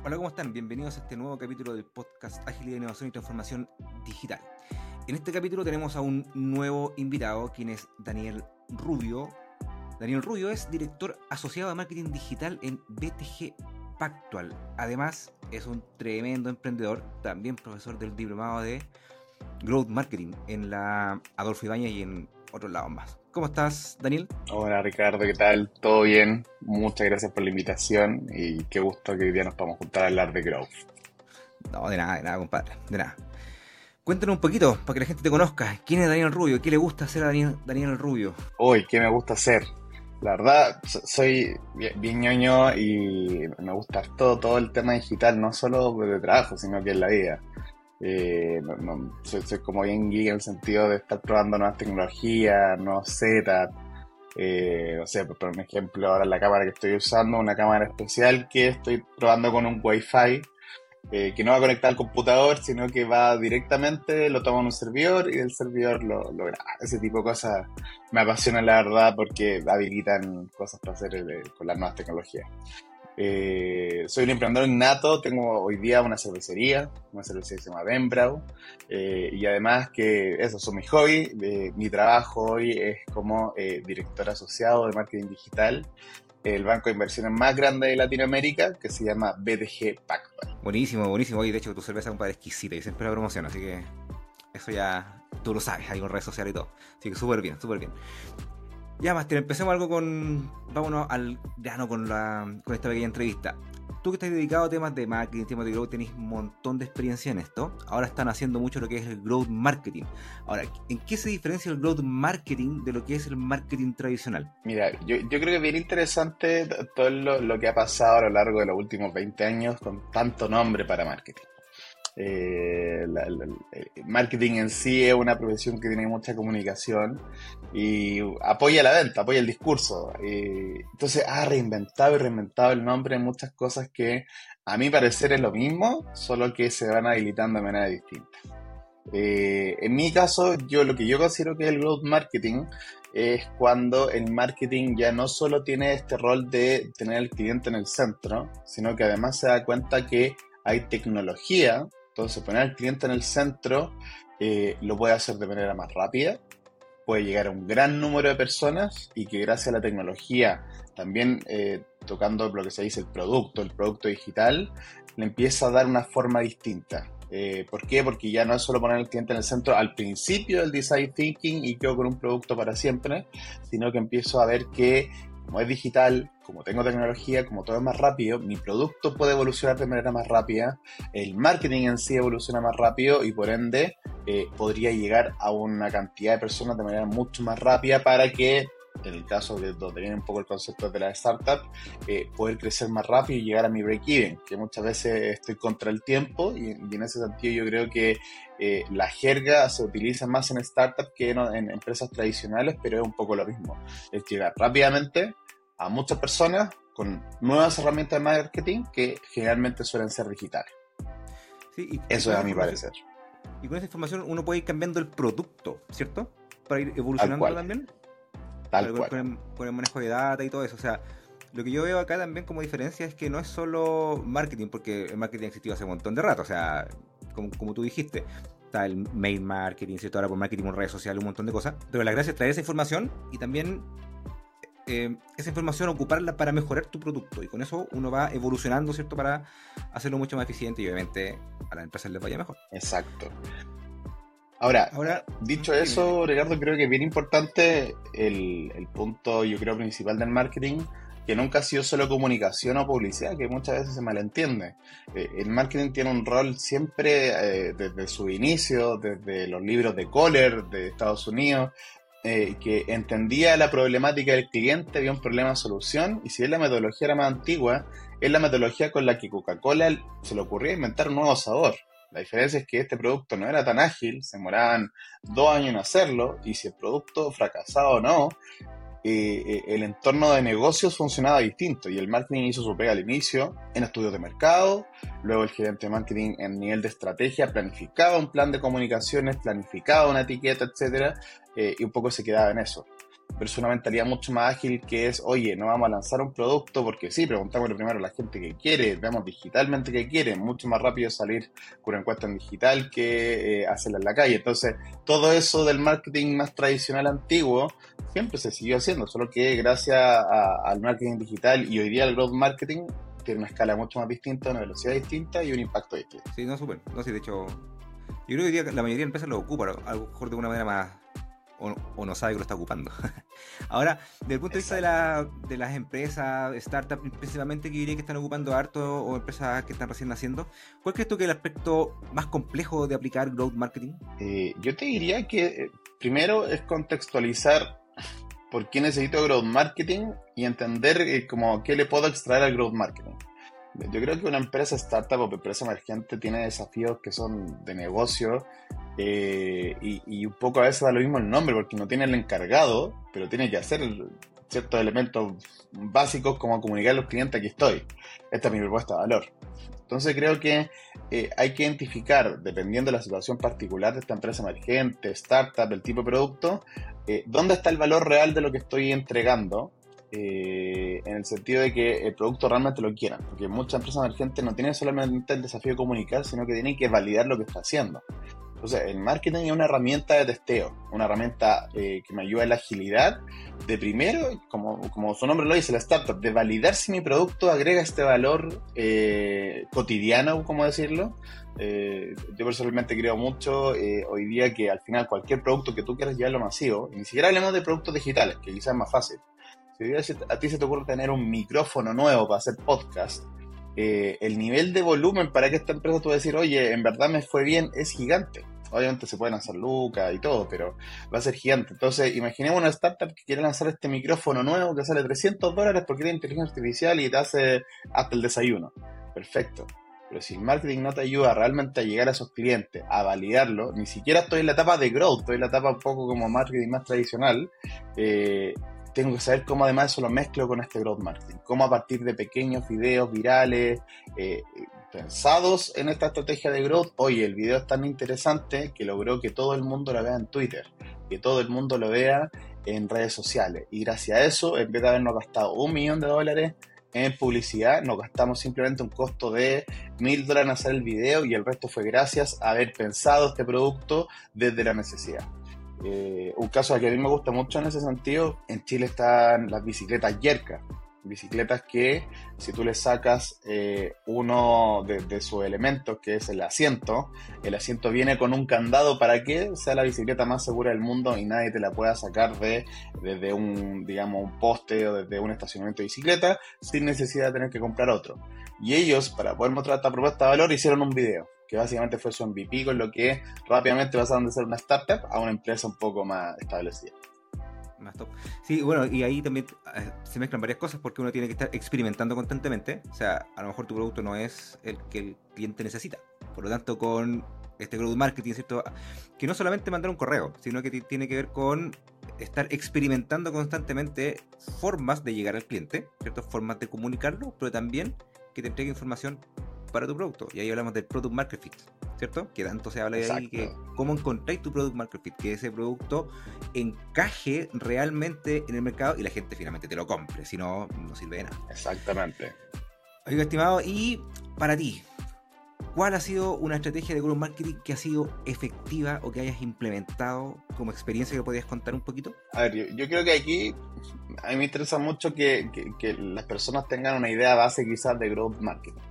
Hola, ¿cómo están? Bienvenidos a este nuevo capítulo del podcast Agilidad, Innovación y Transformación Digital. En este capítulo tenemos a un nuevo invitado, quien es Daniel Rubio. Daniel Rubio es director asociado de marketing digital en BTG Pactual. Además, es un tremendo emprendedor, también profesor del diplomado de Growth Marketing en la Adolfo Ibáñez y en otros lados más. ¿Cómo estás, Daniel? Hola Ricardo, ¿qué tal? ¿Todo bien? Muchas gracias por la invitación y qué gusto que hoy día nos podamos juntar a hablar de Growth. No, de nada, compadre, de nada. Cuéntanos un poquito, para que la gente te conozca. ¿Quién es Daniel Rubio? ¿Qué le gusta hacer a Daniel Rubio? Hoy, ¿qué me gusta hacer? La verdad, soy bien ñoño y me gusta todo el tema digital, no solo de trabajo, sino que en la vida. Soy como bien geek en el sentido de estar probando nuevas tecnologías, nuevos setups. No sé, por un ejemplo, ahora la cámara que estoy usando, una cámara especial que estoy probando con un Wi-Fi, que no va conectada al computador, sino que va directamente, lo toma en un servidor y del servidor lo graba. Ese tipo de cosas me apasionan, la verdad, porque habilitan cosas para hacer con las nuevas tecnologías. Soy un emprendedor innato, tengo hoy día una cervecería que se llama Benbrau, y además que esos son mis hobbies. Mi trabajo hoy es como director asociado de marketing digital, el banco de inversiones más grande de Latinoamérica, que se llama BTG Pactual. Buenísimo, buenísimo. Oye, de hecho, tu cerveza, compadre, es exquisita y siempre la promoción, así que eso ya tú lo sabes, hay con redes sociales y todo. Así que súper bien, súper bien. Ya, Master, empecemos vámonos al grano con esta pequeña entrevista. Tú que estás dedicado a temas de marketing, temas de growth, tenés un montón de experiencia en esto. Ahora están haciendo mucho lo que es el growth marketing. Ahora, ¿en qué se diferencia el growth marketing de lo que es el marketing tradicional? Mira, yo creo que es bien interesante todo lo que ha pasado a lo largo de los últimos 20 años con tanto nombre para marketing. El marketing en sí es una profesión que tiene mucha comunicación y apoya la venta, apoya el discurso. Entonces ha reinventado y reinventado el nombre en muchas cosas que a mi parecer es lo mismo, solo que se van habilitando de manera distinta. En mi caso, lo que yo considero que es el growth marketing es cuando el marketing ya no solo tiene este rol de tener al cliente en el centro, sino que además se da cuenta que hay tecnología. Entonces, poner al cliente en el centro lo puede hacer de manera más rápida, puede llegar a un gran número de personas y que gracias a la tecnología, también tocando lo que se dice el producto digital, le empieza a dar una forma distinta. ¿Por qué? Porque ya no es solo poner al cliente en el centro al principio del design thinking y quedo con un producto para siempre, sino que empiezo a ver que como es digital, como tengo tecnología, como todo es más rápido, mi producto puede evolucionar de manera más rápida, el marketing en sí evoluciona más rápido y por ende podría llegar a una cantidad de personas de manera mucho más rápida para que, en el caso de donde viene un poco el concepto de la startup, poder crecer más rápido y llegar a mi break-even, que muchas veces estoy contra el tiempo y en ese sentido yo creo que la jerga se utiliza más en startups que en empresas tradicionales, pero es un poco lo mismo, es llegar rápidamente a muchas personas con nuevas herramientas de marketing que generalmente suelen ser digitales. Sí, Eso es a mi parecer. Y con esa información uno puede ir cambiando el producto, ¿cierto? Para ir Tal evolucionando cual, también. tal Claro, cual. con el manejo de data y todo eso. O sea, lo que yo veo acá también como diferencia es que no es solo marketing, porque el marketing ha existido hace un montón de rato. O sea, como tú dijiste, está el mail marketing, ¿cierto? Ahora por marketing en redes sociales, un montón de cosas. Pero la gracia es traer esa información y también esa información ocuparla para mejorar tu producto. Y con eso uno va evolucionando, ¿cierto? Para hacerlo mucho más eficiente y obviamente a las empresas les vaya mejor. Exacto. Ahora, Ahora, dicho dime. eso, Ricardo, creo que es bien importante el punto, yo creo, principal del marketing, que nunca ha sido solo comunicación o publicidad, que muchas veces se malentiende. El marketing tiene un rol siempre, desde su inicio, desde los libros de Kohler de Estados Unidos, que entendía la problemática del cliente, había un problema-solución, y si bien la metodología era más antigua, es la metodología con la que Coca-Cola se le ocurría inventar un nuevo sabor. La diferencia es que este producto no era tan ágil, se demoraban 2 años en hacerlo, y si el producto fracasaba o no, el entorno de negocios funcionaba distinto, y el marketing hizo su pega al inicio en estudios de mercado, luego el gerente de marketing en nivel de estrategia planificaba un plan de comunicaciones, planificaba una etiqueta, etcétera, y un poco se quedaba en eso. versus una mentalidad mucho más ágil que es, oye, no vamos a lanzar un producto porque sí, preguntámosle primero a la gente que quiere, veamos digitalmente qué quiere, mucho más rápido salir con una encuesta en digital que hacerla en la calle. Entonces, todo eso del marketing más tradicional antiguo siempre se siguió haciendo, solo que gracias al marketing digital y hoy día el growth marketing tiene una escala mucho más distinta, una velocidad distinta y un impacto distinto. Sí, no, súper. No, sí, de hecho, yo creo que hoy día la mayoría de empresas lo ocupa, a lo mejor de una manera más, o no sabe que lo está ocupando. Ahora, desde el punto de vista de las empresas, startups, principalmente que diría que están ocupando harto, o empresas que están recién naciendo, ¿cuál crees tú que es el aspecto más complejo de aplicar growth marketing? Yo te diría que primero es contextualizar por qué necesito growth marketing y entender como qué le puedo extraer al growth marketing. Yo creo que una empresa startup o empresa emergente tiene desafíos que son de negocio y un poco a veces da lo mismo el nombre porque no tiene el encargado, pero tiene que hacer ciertos elementos básicos como comunicar a los clientes aquí estoy. Esta es mi propuesta de valor. Entonces creo que hay que identificar, dependiendo de la situación particular de esta empresa emergente, startup, el tipo de producto, dónde está el valor real de lo que estoy entregando, en el sentido de que el producto realmente lo quieran, porque muchas empresas emergentes no tienen solamente el desafío de comunicar, sino que tienen que validar lo que está haciendo. Entonces, el marketing es una herramienta de testeo, una herramienta que me ayuda en la agilidad de primero, como su nombre lo dice, la startup, de validar si mi producto agrega este valor cotidiano, ¿cómo decirlo? Yo personalmente creo mucho hoy día que al final cualquier producto que tú quieras llevarlo masivo, y ni siquiera hablemos de productos digitales, que quizás es más fácil. Si a ti se te ocurre tener un micrófono nuevo para hacer podcast, el nivel de volumen para que esta empresa tú decir, oye, en verdad me fue bien, es gigante. Obviamente se pueden hacer lucas y todo, pero va a ser gigante. Entonces, imaginemos una startup que quiere lanzar este micrófono nuevo que sale $300 porque tiene inteligencia artificial y te hace hasta el desayuno. Perfecto. Pero si el marketing no te ayuda realmente a llegar a esos clientes, a validarlo, ni siquiera estoy en la etapa de growth, estoy en la etapa un poco como marketing más tradicional, tengo que saber cómo además eso lo mezclo con este growth marketing. Cómo a partir de pequeños videos virales, pensados en esta estrategia de growth, oye, el video es tan interesante que logró que todo el mundo lo vea en Twitter, que todo el mundo lo vea en redes sociales. Y gracias a eso, en vez de habernos gastado $1 millón en publicidad, nos gastamos simplemente un costo de $1,000 en hacer el video y el resto fue gracias a haber pensado este producto desde la necesidad. Un caso que a mí me gusta mucho en ese sentido, en Chile están las bicicletas Yerka, bicicletas que si tú le sacas uno de sus elementos, que es el asiento viene con un candado para que sea la bicicleta más segura del mundo y nadie te la pueda sacar desde un poste o desde un estacionamiento de bicicleta sin necesidad de tener que comprar otro. Y ellos, para poder mostrar esta propuesta de valor, hicieron un video que básicamente fue su MVP, con lo que rápidamente pasaron de ser una startup a una empresa un poco más establecida. Más top. Sí, bueno, y ahí también se mezclan varias cosas porque uno tiene que estar experimentando constantemente. O sea, a lo mejor tu producto no es el que el cliente necesita. Por lo tanto, con este growth marketing, ¿cierto? Que no solamente mandar un correo, sino que tiene que ver con estar experimentando constantemente formas de llegar al cliente, ¿cierto? Formas de comunicarlo, pero también que te entregue información para tu producto. Y ahí hablamos del product market fit, ¿cierto? Que tanto se habla de ahí, que cómo encontráis tu product market fit, que ese producto encaje realmente en el mercado y la gente finalmente te lo compre, si no, no sirve de nada. Exactamente. Oiga, estimado, y para ti, ¿cuál ha sido una estrategia de growth marketing que ha sido efectiva o que hayas implementado como experiencia que podías contar un poquito? A ver, yo creo que aquí a mí me interesa mucho que las personas tengan una idea base quizás de growth marketing.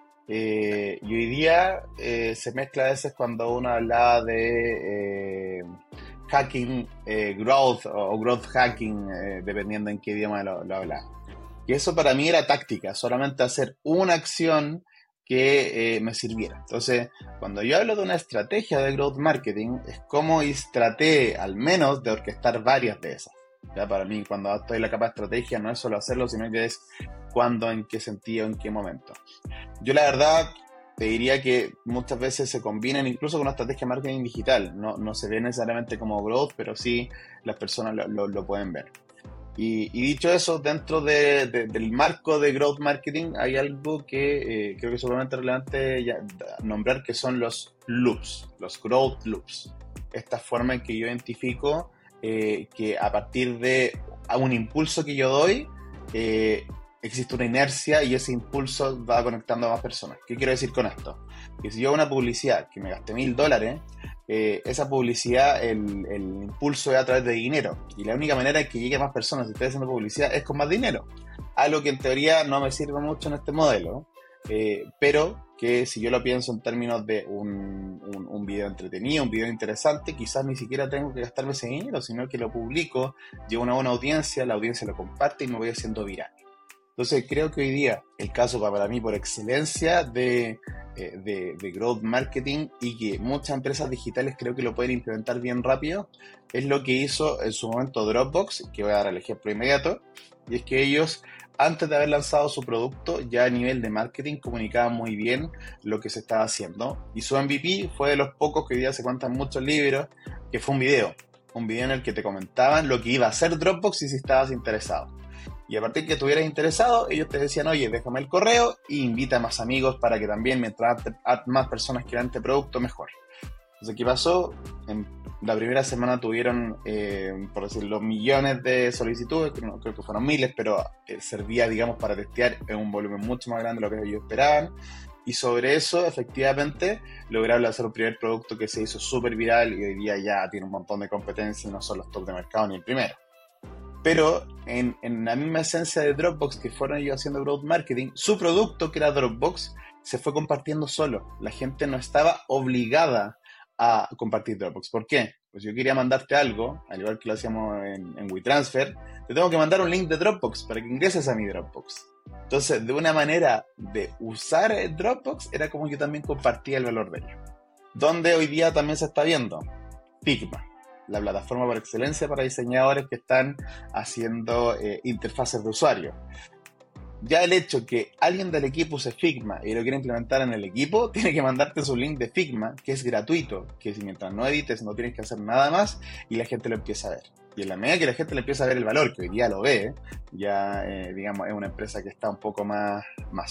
Y hoy día se mezcla a veces cuando uno hablaba de hacking growth o growth hacking, dependiendo en qué idioma lo hablaba. Y eso para mí era táctica, solamente hacer una acción que me sirviera. Entonces, cuando yo hablo de una estrategia de growth marketing, es como traté al menos de orquestar varias de esas. Ya para mí, cuando estoy en la capa de estrategia, no es solo hacerlo, sino que es cuándo, en qué sentido, en qué momento. Yo la verdad te diría que muchas veces se combinan incluso con una estrategia de marketing digital. No se ve necesariamente como growth, pero sí las personas lo pueden ver. Y dicho eso, dentro del marco de growth marketing hay algo que creo que es sumamente relevante nombrar, que son los loops, los growth loops. Esta forma en que yo identifico que a partir de un impulso que yo doy, existe una inercia y ese impulso va conectando a más personas. ¿Qué quiero decir con esto? Que si yo hago una publicidad que me gasté $1.000, esa publicidad, el impulso es a través de dinero. Y la única manera de que llegue a más personas si estoy haciendo publicidad es con más dinero. Algo que en teoría no me sirve mucho en este modelo, pero que si yo lo pienso en términos de un video entretenido, un video interesante, quizás ni siquiera tengo que gastarme ese dinero, sino que lo publico, llevo una buena audiencia, la audiencia lo comparte y me voy haciendo viral. Entonces creo que hoy día el caso para mí por excelencia de growth marketing, y que muchas empresas digitales creo que lo pueden implementar bien rápido, es lo que hizo en su momento Dropbox, que voy a dar el ejemplo inmediato, y es que ellos, antes de haber lanzado su producto, ya a nivel de marketing comunicaban muy bien lo que se estaba haciendo, y su MVP fue de los pocos que hoy día se cuentan muchos libros, que fue un video en el que te comentaban lo que iba a hacer Dropbox y si estabas interesado. Y a partir de que estuvieras interesado, ellos te decían, oye, déjame el correo e invita a más amigos para que también, mientras más personas quieran este producto, mejor. Entonces, ¿qué pasó? En la primera semana tuvieron, por decirlo, millones de solicitudes, creo que fueron miles, pero servía, digamos, para testear en un volumen mucho más grande de lo que ellos esperaban. Y sobre eso, efectivamente, lograron hacer un primer producto que se hizo súper viral y hoy día ya tiene un montón de competencia y no son los top de mercado ni el primero. Pero en la misma esencia de Dropbox, que fueron ellos haciendo growth marketing, su producto, que era Dropbox, se fue compartiendo solo. La gente no estaba obligada a compartir Dropbox. ¿Por qué? Pues yo quería mandarte algo, al igual que lo hacíamos en WeTransfer, te tengo que mandar un link de Dropbox para que ingreses a mi Dropbox. Entonces, de una manera de usar Dropbox, era como yo también compartía el valor de ello. ¿Dónde hoy día también se está viendo? Figma, la plataforma por excelencia para diseñadores que están haciendo interfaces de usuario. Ya el hecho que alguien del equipo use Figma y lo quiera implementar en el equipo, tiene que mandarte su link de Figma, que es gratuito, que si mientras no edites no tienes que hacer nada más y la gente lo empieza a ver. Y en la medida que la gente le empieza a ver el valor, que hoy día lo ve, ya digamos es una empresa que está un poco más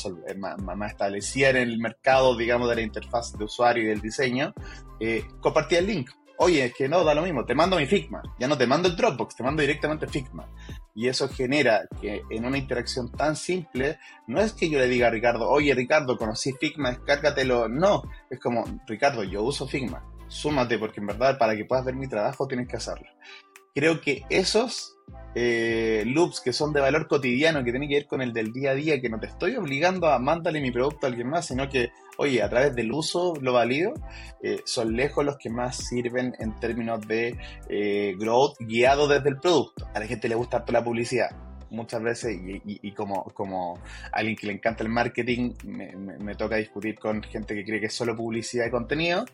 establecida en el mercado, digamos, de la interfaz de usuario y del diseño, compartí el link. Oye, es que no, da lo mismo, te mando mi Figma, ya no te mando el Dropbox, te mando directamente Figma. Y eso genera que en una interacción tan simple, no es que yo le diga a Ricardo, oye Ricardo, conocí Figma, descárgatelo. No, es como, Ricardo, yo uso Figma, súmate, porque en verdad para que puedas ver mi trabajo tienes que hacerlo. Creo que esos loops que son de valor cotidiano, que tienen que ver con el del día a día, que no te estoy obligando a mándale mi producto a alguien más, sino que, oye, a través del uso lo valido, son lejos los que más sirven en términos de growth guiado desde el producto. A la gente le gusta harto la publicidad. Muchas veces, y como alguien que le encanta el marketing, me toca discutir con gente que cree que es solo publicidad y contenido.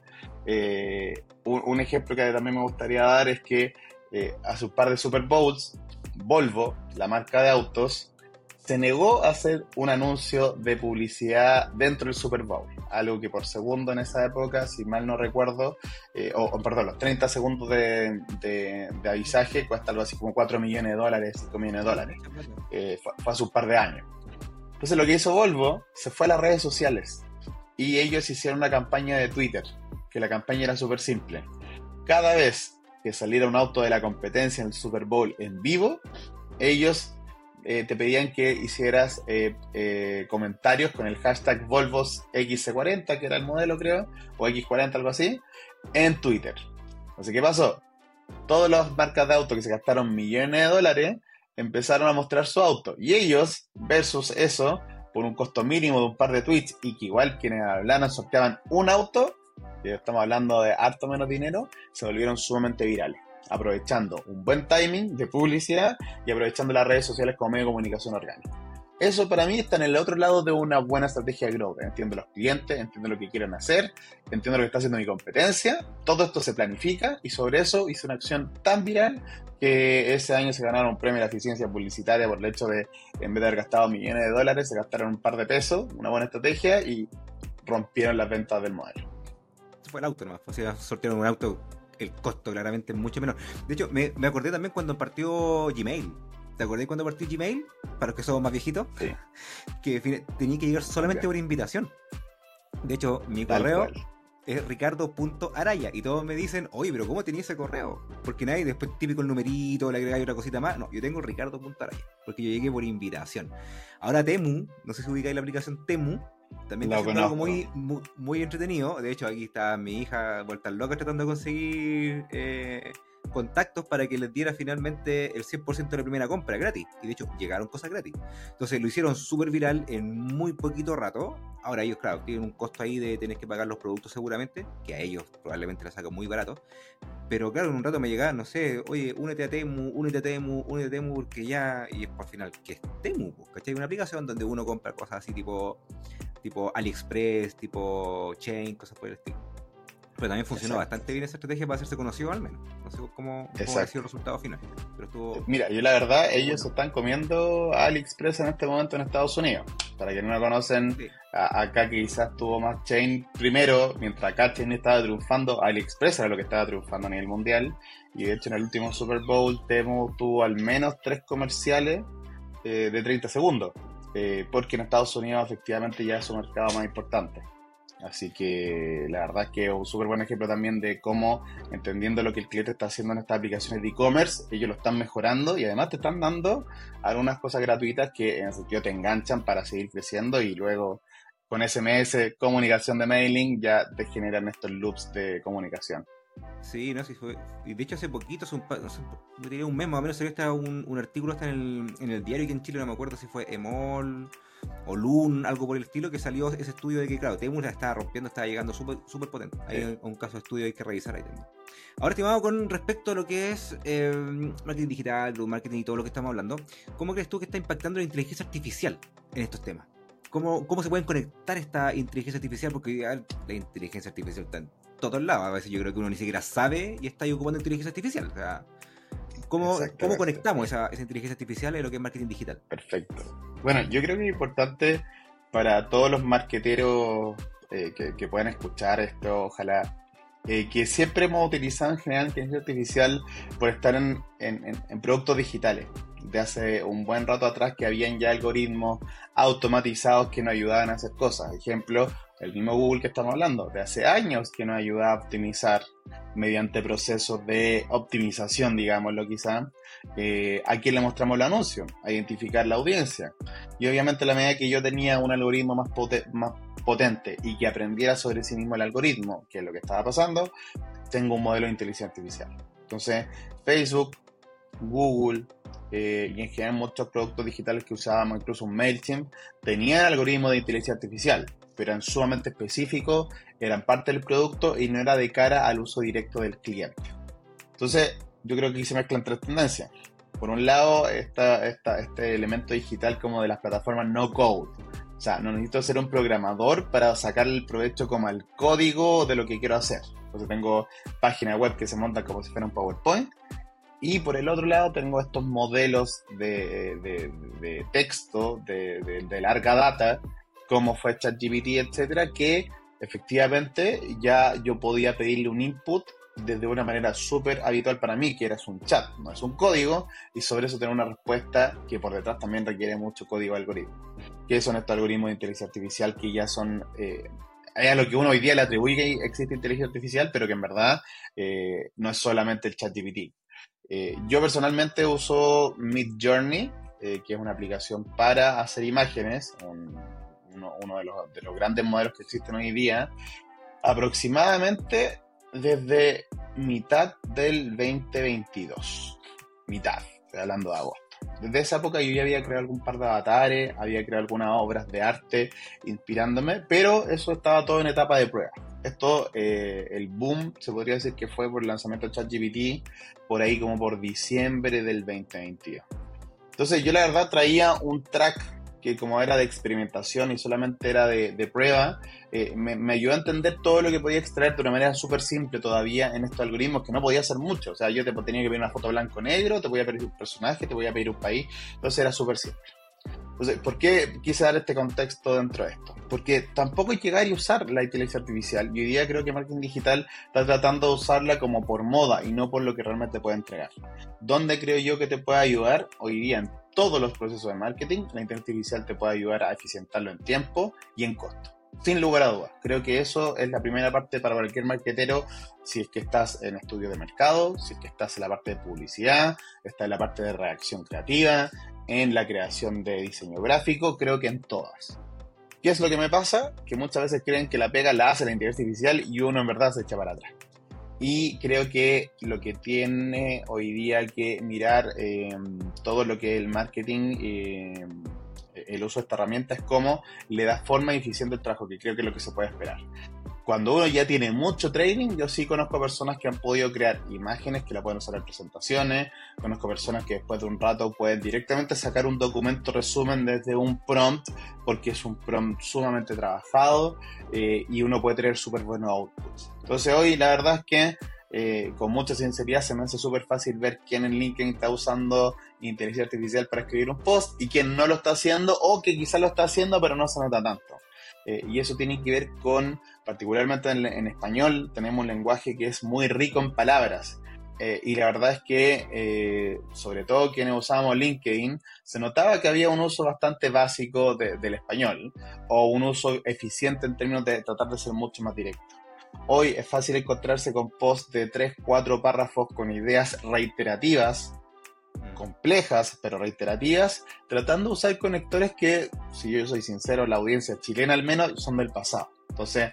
Un ejemplo que también me gustaría dar es que hace un par de Super Bowls, Volvo, la marca de autos, se negó a hacer un anuncio de publicidad dentro del Super Bowl, algo que por segundo en esa época, si mal no recuerdo, los 30 segundos de avisaje cuesta algo así como $4 millones, $5 millones. Fue hace un par de años. Entonces lo que hizo Volvo, se fue a las redes sociales y ellos hicieron una campaña de Twitter, que la campaña era súper simple. Cada vez que saliera un auto de la competencia en el Super Bowl en vivo, ellos te pedían que hicieras comentarios con el hashtag Volvos XC40, que era el modelo creo, o X40, algo así, en Twitter. Entonces, ¿qué pasó? Todas las marcas de auto que se gastaron millones de dólares empezaron a mostrar su auto, y ellos, versus eso, por un costo mínimo de un par de tweets, y que igual quienes hablaban sorteaban un auto, que estamos hablando de harto menos dinero, se volvieron sumamente virales, aprovechando un buen timing de publicidad y aprovechando las redes sociales como medio de comunicación orgánico. Eso para mí está en el otro lado de una buena estrategia de growth. Entiendo los clientes, entiendo lo que quieren hacer, entiendo lo que está haciendo mi competencia, todo esto se planifica y sobre eso hice una acción tan viral que ese año se ganaron un premio de eficiencia publicitaria por el hecho de, en vez de haber gastado millones de dólares, se gastaron un par de pesos, una buena estrategia y rompieron las ventas del modelo. Fue el auto nomás, o sea, sortearon un auto, el costo claramente es mucho menor. De hecho, me acordé también cuando partió Gmail. ¿Te acordás cuando partió Gmail? Para los que somos más viejitos, sí. Que tenía que llegar solamente por invitación. De hecho, mi correo es ricardo.araya. Y todos me dicen, oye, pero ¿cómo tenía ese correo? Porque nadie, después típico el numerito, le agregáis otra cosita más. No, yo tengo ricardo.araya, porque yo llegué por invitación. Ahora Temu, no sé si ubicáis la aplicación Temu, también está haciendo algo muy entretenido. De hecho, aquí está mi hija vuelta loca tratando de conseguir contactos para que les diera finalmente el 100% de la primera compra gratis. Y de hecho, llegaron cosas gratis. Entonces lo hicieron súper viral en muy poquito rato. Ahora ellos, claro, tienen un costo ahí de tener que pagar los productos seguramente, que a ellos probablemente les saca muy barato. Pero claro, en un rato me llegaba, no sé, oye, únete a Temu, porque ya... Y es por final, ¿qué es Temu? ¿Cachai? Una aplicación donde uno compra cosas así tipo AliExpress, tipo Chain, cosas por el estilo. Pero también funcionó bastante bien esa estrategia para hacerse conocido al menos. No sé cómo ha sido el resultado final. Pero estuvo... Mira, yo la verdad, ellos están comiendo AliExpress en este momento en Estados Unidos. Para quienes no lo conocen, sí. Acá quizás tuvo más Chain primero, mientras acá Chain estaba triunfando, AliExpress era lo que estaba triunfando a nivel mundial. Y de hecho en el último Super Bowl Temu tuvo al menos 3 comerciales de 30 segundos. Porque en Estados Unidos efectivamente ya es su mercado más importante. Así que la verdad es que es un súper buen ejemplo también de cómo, entendiendo lo que el cliente está haciendo en estas aplicaciones de e-commerce, ellos lo están mejorando y además te están dando algunas cosas gratuitas que en el sentido te enganchan para seguir creciendo y luego con SMS, comunicación de mailing, ya te generan estos loops de comunicación. Sí, no, sí fue. Y de hecho hace poquito, diría un mes más o menos, salió un artículo en el diario que en Chile, no me acuerdo si fue Emol o Loon, algo por el estilo, que salió ese estudio de que, claro, Temu la estaba rompiendo, estaba llegando súper potente. Hay un caso de estudio hay que revisar ahí también. Ahora, estimado, con respecto a lo que es marketing digital, marketing y todo lo que estamos hablando, ¿cómo crees tú que está impactando la inteligencia artificial en estos temas? ¿Cómo se pueden conectar esta inteligencia artificial? Porque ya la inteligencia artificial está en todos lados. A veces yo creo que uno ni siquiera sabe y está ahí ocupando inteligencia artificial. O sea, ¿cómo conectamos esa inteligencia artificial en lo que es marketing digital? Perfecto. Bueno, yo creo que es importante para todos los marketeros que puedan escuchar esto, ojalá, que siempre hemos utilizado en general inteligencia artificial por estar en productos digitales. De hace un buen rato atrás que habían ya algoritmos automatizados que nos ayudaban a hacer cosas. Ejemplo, el mismo Google que estamos hablando, de hace años que nos ayuda a optimizar mediante procesos de optimización, digámoslo quizá. ¿A quién le mostramos el anuncio? A identificar la audiencia. Y obviamente a la medida que yo tenía un algoritmo más potente y que aprendiera sobre sí mismo el algoritmo, que es lo que estaba pasando, tengo un modelo de inteligencia artificial. Entonces, Facebook, Google y en general muchos productos digitales que usábamos, incluso un MailChimp, tenían algoritmos de inteligencia artificial, pero eran sumamente específicos, eran parte del producto y no era de cara al uso directo del cliente. Entonces, yo creo que aquí se mezclan 3 tendencias. Por un lado, este elemento digital como de las plataformas no code. O sea, no necesito ser un programador para sacarle el provecho como al código de lo que quiero hacer. Entonces tengo páginas web que se montan como si fuera un PowerPoint. Y por el otro lado tengo estos modelos de texto, de larga data, como fue ChatGPT, etcétera, que efectivamente ya yo podía pedirle un input desde una manera súper habitual para mí, que era un chat, no es un código, y sobre eso tener una respuesta que por detrás también requiere mucho código algoritmo. ¿Qué son estos algoritmos de inteligencia artificial que ya son... a lo que uno hoy día le atribuye que existe inteligencia artificial, pero que en verdad no es solamente el ChatGPT. Yo personalmente uso Midjourney, que es una aplicación para hacer imágenes, uno de los grandes modelos que existen hoy día, aproximadamente desde mitad del 2022. Mitad, estoy hablando de agosto. Desde esa época yo ya había creado algún par de avatares, había creado algunas obras de arte inspirándome, pero eso estaba todo en etapa de prueba. Esto, el boom, se podría decir que fue por el lanzamiento de ChatGPT, por ahí como por diciembre del 2022. Entonces yo la verdad traía un track que como era de experimentación y solamente era de prueba, me ayudó a entender todo lo que podía extraer de una manera súper simple todavía en estos algoritmos, que no podía hacer mucho. O sea, yo te tenía que pedir una foto blanco-negro, te podía pedir un personaje, te podía pedir un país, entonces era súper simple. Entonces, ¿por qué quise dar este contexto dentro de esto? Porque tampoco hay que llegar y usar la inteligencia artificial. Y hoy día creo que marketing digital está tratando de usarla como por moda y no por lo que realmente puede entregar. ¿Dónde creo yo que te puede ayudar? Hoy día en todos los procesos de marketing, la inteligencia artificial te puede ayudar a eficientarlo en tiempo y en costo. sin lugar a dudas. Creo que eso es la primera parte para cualquier marketero, si es que estás en estudio de mercado, si es que estás en la parte de publicidad, estás en la parte de redacción creativa, en la creación de diseño gráfico, creo que en todas. ¿Qué es lo que me pasa? Que muchas veces creen que la pega la hace la inteligencia artificial y uno en verdad se echa para atrás. Y creo que lo que tiene hoy día que mirar todo lo que es el marketing, el uso de esta herramienta es cómo le da forma y eficiente el trabajo, que creo que es lo que se puede esperar. Cuando uno ya tiene mucho training, yo sí conozco personas que han podido crear imágenes que la pueden usar en presentaciones, conozco personas que después de un rato pueden directamente sacar un documento resumen desde un prompt, porque es un prompt sumamente trabajado y uno puede tener súper buenos outputs. Entonces hoy la verdad es que con mucha sinceridad se me hace súper fácil ver quién en LinkedIn está usando inteligencia artificial para escribir un post y quién no lo está haciendo, o que quizás lo está haciendo pero no se nota tanto. Y eso tiene que ver con, particularmente en español, tenemos un lenguaje que es muy rico en palabras. Y la verdad es que, sobre todo quienes usábamos LinkedIn, se notaba que había un uso bastante básico del español, o un uso eficiente en términos de tratar de ser mucho más directo. Hoy es fácil encontrarse con posts de 3-4 párrafos con ideas reiterativas, complejas pero reiterativas, tratando de usar conectores que, si yo soy sincero, la audiencia chilena al menos son del pasado. Entonces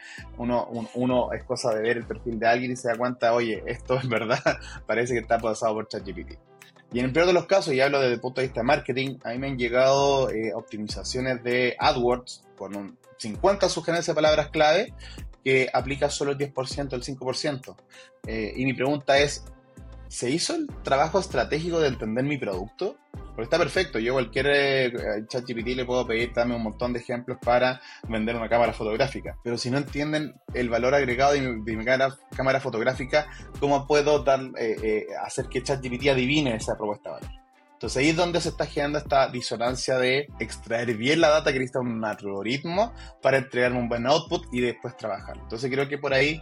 uno es cosa de ver el perfil de alguien y se da cuenta, oye, esto es verdad, parece que está pasado por ChatGPT. Y en el peor de los casos, y hablo desde el punto de vista de marketing, a mí me han llegado optimizaciones de AdWords con un 50 sugerencias de palabras clave que aplica solo el 10%, el 5%. Y mi pregunta es, ¿se hizo el trabajo estratégico de entender mi producto? Porque está perfecto, yo a cualquier ChatGPT le puedo pedir, dame un montón de ejemplos para vender una cámara fotográfica. Pero si no entienden el valor agregado de mi cámara fotográfica, ¿cómo puedo hacer que ChatGPT adivine esa propuesta de valor? Entonces ahí es donde se está generando esta disonancia de extraer bien la data que necesita un algoritmo para entregar un buen output y después trabajar. Entonces creo que por ahí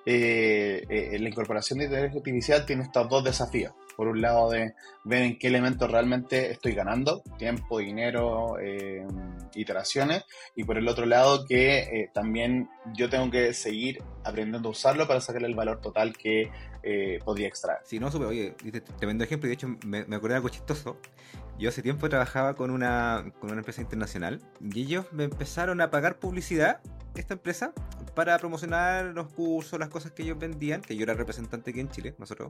la incorporación de inteligencia artificial tiene estos dos desafíos. Por un lado, de ver en qué elementos realmente estoy ganando, tiempo, dinero, iteraciones, y por el otro lado que también yo tengo que seguir aprendiendo a usarlo para sacarle el valor total que podría extraer. Sí, no, súper, oye, tremendo ejemplo, y de hecho me acordé de algo chistoso. Yo hace tiempo trabajaba con una empresa internacional y ellos me empezaron a pagar publicidad, esta empresa, para promocionar los cursos, las cosas que ellos vendían, que yo era representante aquí en Chile, nosotros,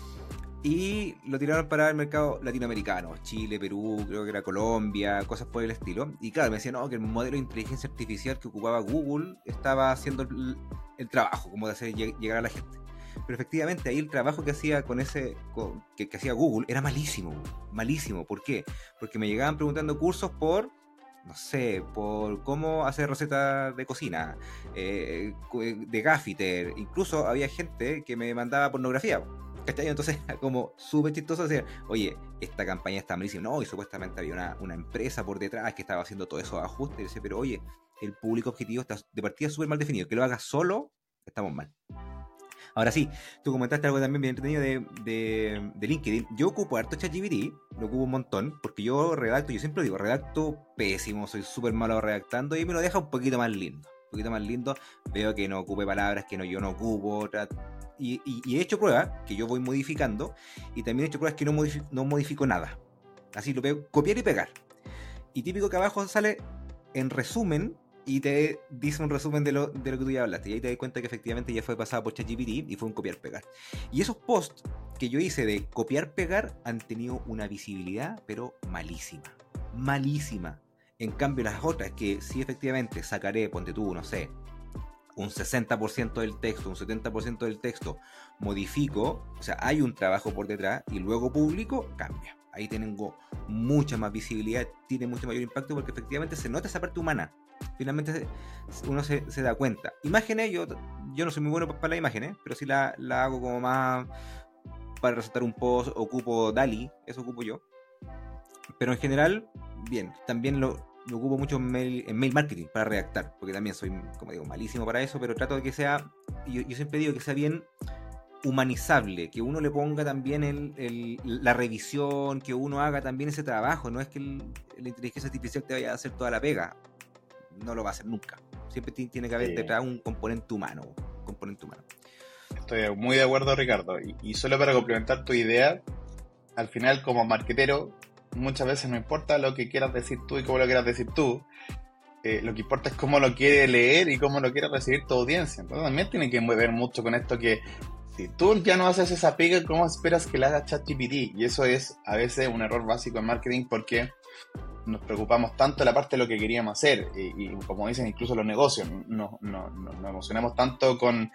y lo tiraron para el mercado latinoamericano, Chile, Perú, creo que era Colombia, cosas por el estilo. Y claro, me decían, no, que el modelo de inteligencia artificial que ocupaba Google estaba haciendo el trabajo, como de hacer llegar a la gente. Pero efectivamente ahí el trabajo que hacía que hacía Google era malísimo. ¿Por qué? Porque me llegaban preguntando cursos por, no sé, por cómo hacer recetas de cocina, de gaffiter. Incluso había gente que me mandaba pornografía, ¿cachai? Entonces era como súper chistoso decir, oye, esta campaña está malísima. No, y supuestamente había una empresa por detrás que estaba haciendo todos esos ajustes. Y decía, pero oye, el público objetivo está de partida súper mal definido. Que lo hagas solo, estamos mal. Ahora sí, tú comentaste algo también bien entretenido de LinkedIn. Yo ocupo harto ChatGPT, lo ocupo un montón, porque yo redacto, yo siempre digo, redacto pésimo, soy súper malo redactando y me lo deja un poquito más lindo. Un poquito más lindo, veo que no ocupe palabras que yo no ocupo, y he hecho pruebas que yo voy modificando, y también he hecho pruebas que no modifico nada. Así lo pego, copiar y pegar. Y típico que abajo sale en resumen, y te dice un resumen de lo que tú ya hablaste. Y ahí te das cuenta que efectivamente ya fue pasado por ChatGPT y fue un copiar-pegar. Y esos posts que yo hice de copiar-pegar han tenido una visibilidad, pero malísima. Malísima. En cambio, las otras que sí efectivamente sacaré, ponte tú, no sé, un 60% del texto, un 70% del texto, modifico, o sea, hay un trabajo por detrás y luego publico, cambia. Ahí tengo mucha más visibilidad, tiene mucho mayor impacto porque efectivamente se nota esa parte humana. Finalmente uno se da cuenta. Imágenes, yo no soy muy bueno para las imágenes, pero sí la hago como más para resaltar un post, ocupo DALL-E, eso ocupo yo. Pero en general, bien, también lo ocupo mucho en mail marketing para redactar, porque también soy, como digo, malísimo para eso, pero trato de que sea, yo siempre digo que sea bien humanizable, que uno le ponga también la revisión, que uno haga también ese trabajo. No es que la inteligencia artificial te vaya a hacer toda la pega, no lo va a hacer nunca. Siempre tiene que haber Sí. detrás un componente humano. Estoy muy de acuerdo, Ricardo. Y solo para complementar tu idea, al final, como marquetero, muchas veces no importa lo que quieras decir tú y cómo lo quieras decir tú. Lo que importa es cómo lo quiere leer y cómo lo quiere recibir tu audiencia. Entonces también tiene que ver mucho con esto que si tú ya no haces esa pega, ¿cómo esperas que la haga ChatGPT? Y eso es a veces un error básico en marketing porque nos preocupamos tanto de la parte de lo que queríamos hacer y como dicen incluso los negocios, nos emocionamos tanto con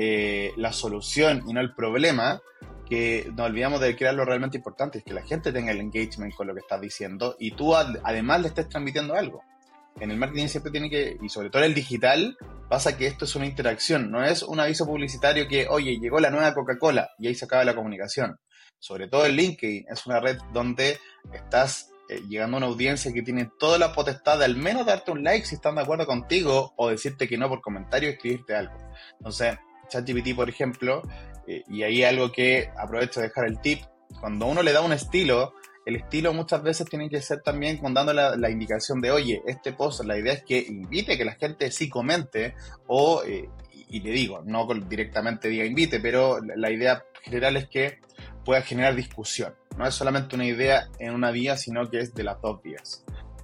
la solución y no el problema, que nos olvidamos de que era lo realmente importante, es que la gente tenga el engagement con lo que estás diciendo y tú además le estés transmitiendo algo. En el marketing siempre tiene que, y sobre todo en el digital, pasa que esto es una interacción, no es un aviso publicitario que, oye, llegó la nueva Coca-Cola y ahí se acaba la comunicación. Sobre todo en LinkedIn, es una red donde estás llegando a una audiencia que tiene toda la potestad de al menos darte un like si están de acuerdo contigo o decirte que no por comentario y escribirte algo. Entonces, ChatGPT, por ejemplo, y ahí algo que aprovecho de dejar el tip, cuando uno le da un estilo, el estilo muchas veces tiene que ser también dando la indicación de, oye, este post, la idea es que invite, que la gente sí comente, o, y le digo, no directamente diga invite, pero la idea general es que pueda generar discusión. No es solamente una idea en una vía, sino que es de las dos vías.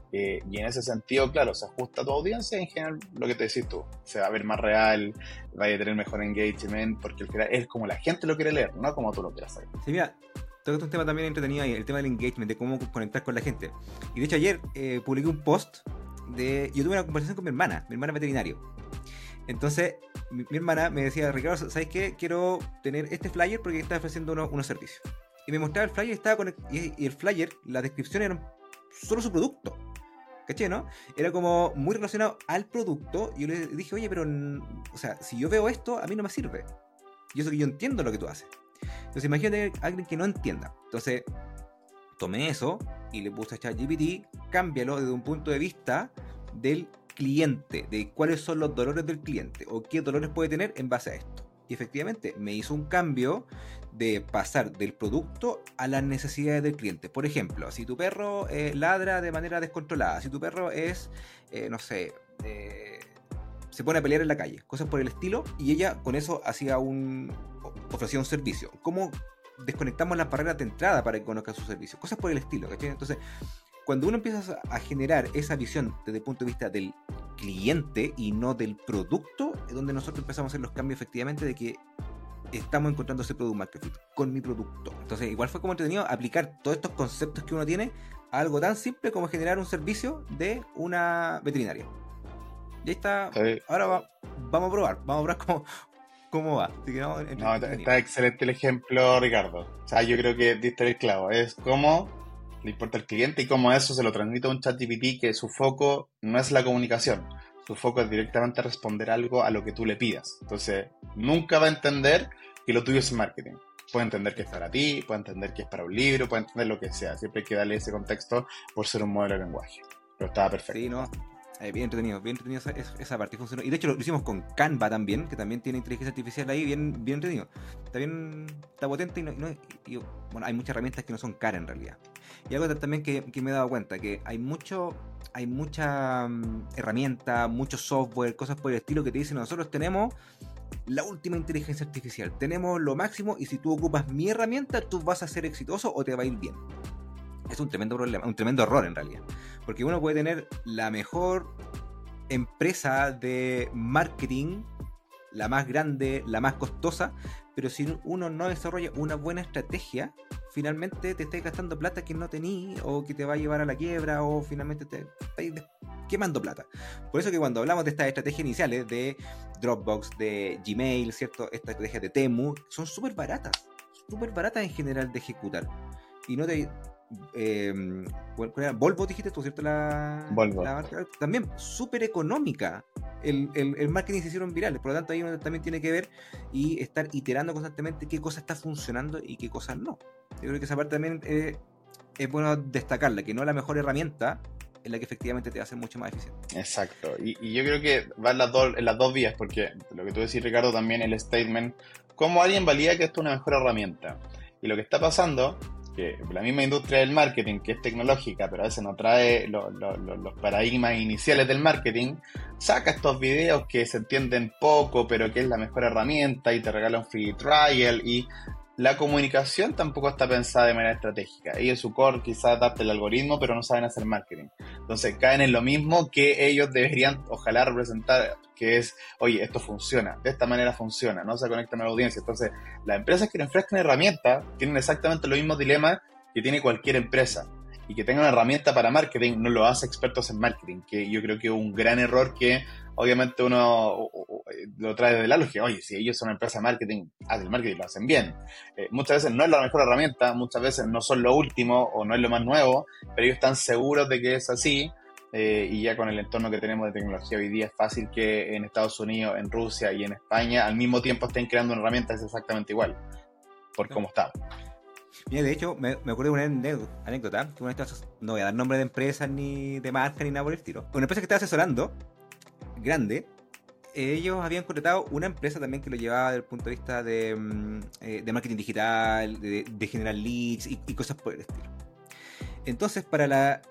Y en ese sentido, claro, se ajusta a tu audiencia en general, lo que te decís tú. Se va a ver más real, vaya a tener mejor engagement, porque es como la gente lo quiere leer, no como tú lo quieras hacer. Sí, mira, tocaste un tema también entretenido ahí, el tema del engagement, de cómo conectar con la gente. Y de hecho ayer publiqué un post yo tuve una conversación con mi hermana es veterinario. Entonces mi hermana me decía, Ricardo, ¿sabes qué? Quiero tener este flyer porque está ofreciendo unos servicios. Y me mostraba el flyer y el flyer, la descripción era solo su producto. ¿Caché, no? Era como muy relacionado al producto. Y yo le dije, oye, pero o sea, si yo veo esto, a mí no me sirve. Y eso que yo entiendo lo que tú haces. Entonces imagínate a alguien que no entienda. Entonces tomé eso y le puse a ChatGPT, cámbialo desde un punto de vista del cliente, de cuáles son los dolores del cliente o qué dolores puede tener en base a esto. Y efectivamente me hizo un cambio de pasar del producto a las necesidades del cliente. Por ejemplo, si tu perro ladra de manera descontrolada, si tu perro es, no sé, se pone a pelear en la calle, cosas por el estilo, y ella con eso ofrecía un servicio. ¿Cómo desconectamos las barreras de entrada para que conozca su servicio? Cosas por el estilo, ¿cachai? Entonces, cuando uno empieza a generar esa visión desde el punto de vista del cliente y no del producto, es donde nosotros empezamos a hacer los cambios efectivamente de que estamos encontrando ese product market fit con mi producto. Entonces, igual fue como entretenido aplicar todos estos conceptos que uno tiene a algo tan simple como generar un servicio de una veterinaria. Y ahí está. Sí. Ahora vamos a probar cómo va. Así que no, está excelente el ejemplo, Ricardo. O sea, yo creo que diste el clavo. Es cómo le importa al cliente y cómo eso se lo transmite a un ChatGPT, que su foco no es la comunicación. Su foco es directamente responder algo a lo que tú le pidas. Entonces, nunca va a entender que lo tuyo es marketing. Puede entender que es para ti, puede entender que es para un libro, puede entender lo que sea. Siempre hay que darle ese contexto por ser un modelo de lenguaje. Pero estaba perfecto. Sí, ¿no? Bien entretenido esa parte, funcionó. Y de hecho lo hicimos con Canva también, que también tiene inteligencia artificial ahí, bien entretenido. Está potente y bueno, hay muchas herramientas que no son caras en realidad. Y algo también que me he dado cuenta, que hay mucha herramienta, mucho software, cosas por el estilo que te dicen, nosotros tenemos la última inteligencia artificial, tenemos lo máximo y si tú ocupas mi herramienta, tú vas a ser exitoso o te va a ir bien. Es un tremendo problema, un tremendo error en realidad. Porque uno puede tener la mejor empresa de marketing, la más grande, la más costosa, pero si uno no desarrolla una buena estrategia, finalmente te estás gastando plata que no tení, o que te va a llevar a la quiebra, o finalmente te estás quemando plata. Por eso que cuando hablamos de estas estrategias iniciales de Dropbox, de Gmail, ¿cierto? Estas estrategias de Temu, son súper baratas en general de ejecutar. Y no te... Volvo dijiste tú, ¿cierto? Volvo. La marca, también súper económica. El marketing se hicieron virales, por lo tanto ahí uno también tiene que ver y estar iterando constantemente qué cosa está funcionando y qué cosas no. Yo creo que esa parte también es bueno destacarla, que no es la mejor herramienta, es la que efectivamente te va a hacer mucho más eficiente. Exacto, y yo creo que va en las dos vías, porque lo que tú decís, Ricardo, también el statement, cómo alguien valida que esto es una mejor herramienta. Y lo que está pasando que la misma industria del marketing, que es tecnológica, pero a veces no trae los paradigmas iniciales del marketing, saca estos videos que se entienden poco, pero que es la mejor herramienta y te regala un free trial, y la comunicación tampoco está pensada de manera estratégica. Ellos su core quizás adapta el algoritmo, pero no saben hacer marketing. Entonces caen en lo mismo que ellos deberían, ojalá, representar, que es, oye, esto funciona, de esta manera funciona, no se conectan a la audiencia. Entonces, las empresas que le ofrezcan herramientas tienen exactamente los mismos dilemas que tiene cualquier empresa. Y que tengan una herramienta para marketing no lo hace expertos en marketing, que yo creo que es un gran error que obviamente uno lo trae desde la lógica. Oye, si ellos son una empresa de marketing, hacen el marketing y lo hacen bien. Muchas veces no es la mejor herramienta, muchas veces no son lo último o no es lo más nuevo, pero ellos están seguros de que es así. Y ya con el entorno que tenemos de tecnología hoy día es fácil que en Estados Unidos, en Rusia y en España al mismo tiempo estén creando una herramienta que es exactamente igual, por cómo está. Mira, de hecho, me acuerdo de una anécdota, que una vez, no voy a dar nombre de empresas ni de marca ni nada por el estilo. Una empresa que estaba asesorando, grande, ellos habían contratado una empresa también que lo llevaba desde el punto de vista de marketing digital, de generar leads y cosas por el estilo. Entonces, para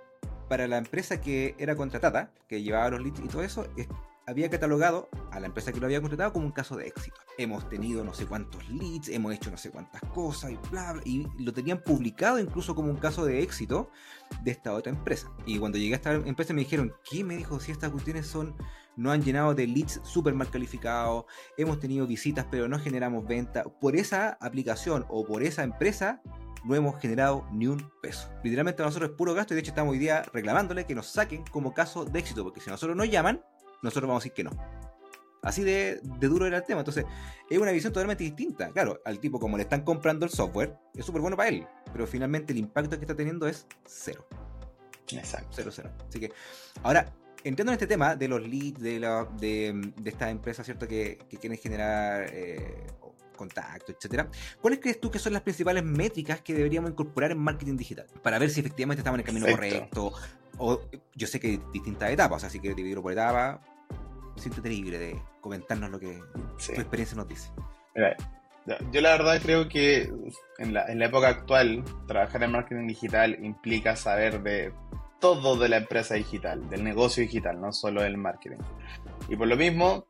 la empresa que era contratada, que llevaba los leads y todo eso, había catalogado a la empresa que lo había contratado como un caso de éxito. Hemos tenido no sé cuántos leads, hemos hecho no sé cuántas cosas y bla, bla, y lo tenían publicado incluso como un caso de éxito de esta otra empresa. Y cuando llegué a esta empresa me dijeron, ¿qué? Me dijo, si estas cuestiones no han llenado de leads súper mal calificados, hemos tenido visitas pero no generamos venta. Por esa aplicación o por esa empresa no hemos generado ni un peso. Literalmente nosotros es puro gasto, y de hecho estamos hoy día reclamándole que nos saquen como caso de éxito, porque si nosotros nos llaman, nosotros vamos a decir que no. Así de duro era el tema. Entonces es una visión totalmente distinta. Claro, al tipo, como le están comprando el software, es súper bueno para él, pero finalmente el impacto que está teniendo es cero. Exacto. Cero. Así que ahora, entrando en este tema de los leads, de estas empresas, ¿cierto? Que quieren generar contacto, etcétera. ¿Cuáles crees tú que son las principales métricas que deberíamos incorporar en marketing digital para ver si efectivamente estamos en el camino correcto? O yo sé que hay distintas etapas, así que dividirlo por etapas. Siéntete libre de comentarnos lo que tu experiencia nos dice. Mira, yo la verdad creo que en la época actual trabajar en marketing digital implica saber de todo de la empresa digital, del negocio digital, no solo del marketing. Y por lo mismo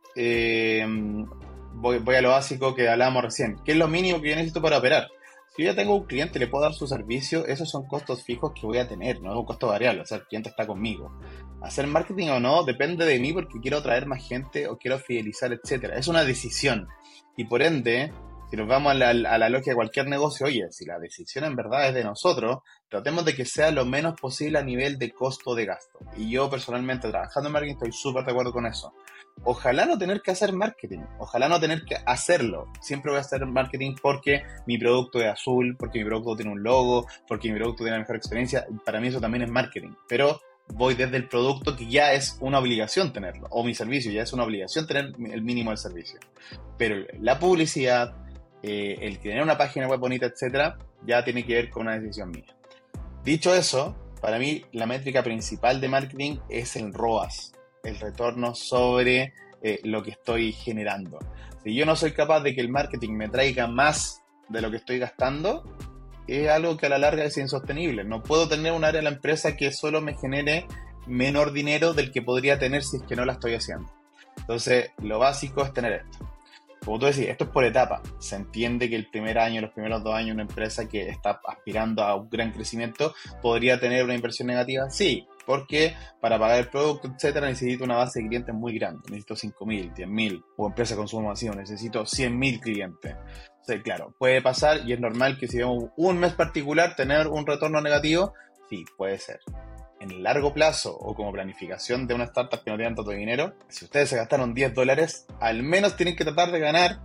voy a lo básico que hablábamos recién. ¿Qué es lo mínimo que yo necesito para operar? Si yo ya tengo un cliente y le puedo dar su servicio, esos son costos fijos que voy a tener, no es un costo variable, o sea, el cliente está conmigo. Hacer marketing o no depende de mí porque quiero atraer más gente o quiero fidelizar, etcétera. Es una decisión. Y por ende, si nos vamos a la lógica de cualquier negocio, oye, si la decisión en verdad es de nosotros, tratemos de que sea lo menos posible a nivel de costo de gasto. Y yo personalmente, trabajando en marketing, estoy súper de acuerdo con eso. Ojalá no tener que hacer marketing, ojalá no tener que hacerlo. Siempre voy a hacer marketing porque mi producto es azul, porque mi producto tiene un logo, porque mi producto tiene la mejor experiencia. Para mí eso también es marketing, pero voy desde el producto que ya es una obligación tenerlo, o mi servicio ya es una obligación tener el mínimo del servicio. Pero la publicidad, el tener una página web bonita, etcétera, ya tiene que ver con una decisión mía. Dicho eso, para mí la métrica principal de marketing es el ROAS, el retorno sobre lo que estoy generando. Si yo no soy capaz de que el marketing me traiga más de lo que estoy gastando, es algo que a la larga es insostenible. No puedo tener un área de la empresa que solo me genere menor dinero del que podría tener si es que no la estoy haciendo. Entonces, lo básico es tener esto. Como tú decís, esto es por etapa. Se entiende que el primer año, los primeros 2 años, una empresa que está aspirando a un gran crecimiento podría tener una inversión negativa. Sí, porque para pagar el producto, etcétera, necesito una base de clientes muy grande. Necesito 5.000, 10.000, o empresa de consumo masivo, necesito 100.000 clientes. O sea, claro, puede pasar y es normal que si vemos un mes particular tener un retorno negativo. Sí, puede ser. En el largo plazo o como planificación de una startup que no tiene tanto dinero, si ustedes se gastaron $10, al menos tienen que tratar de ganar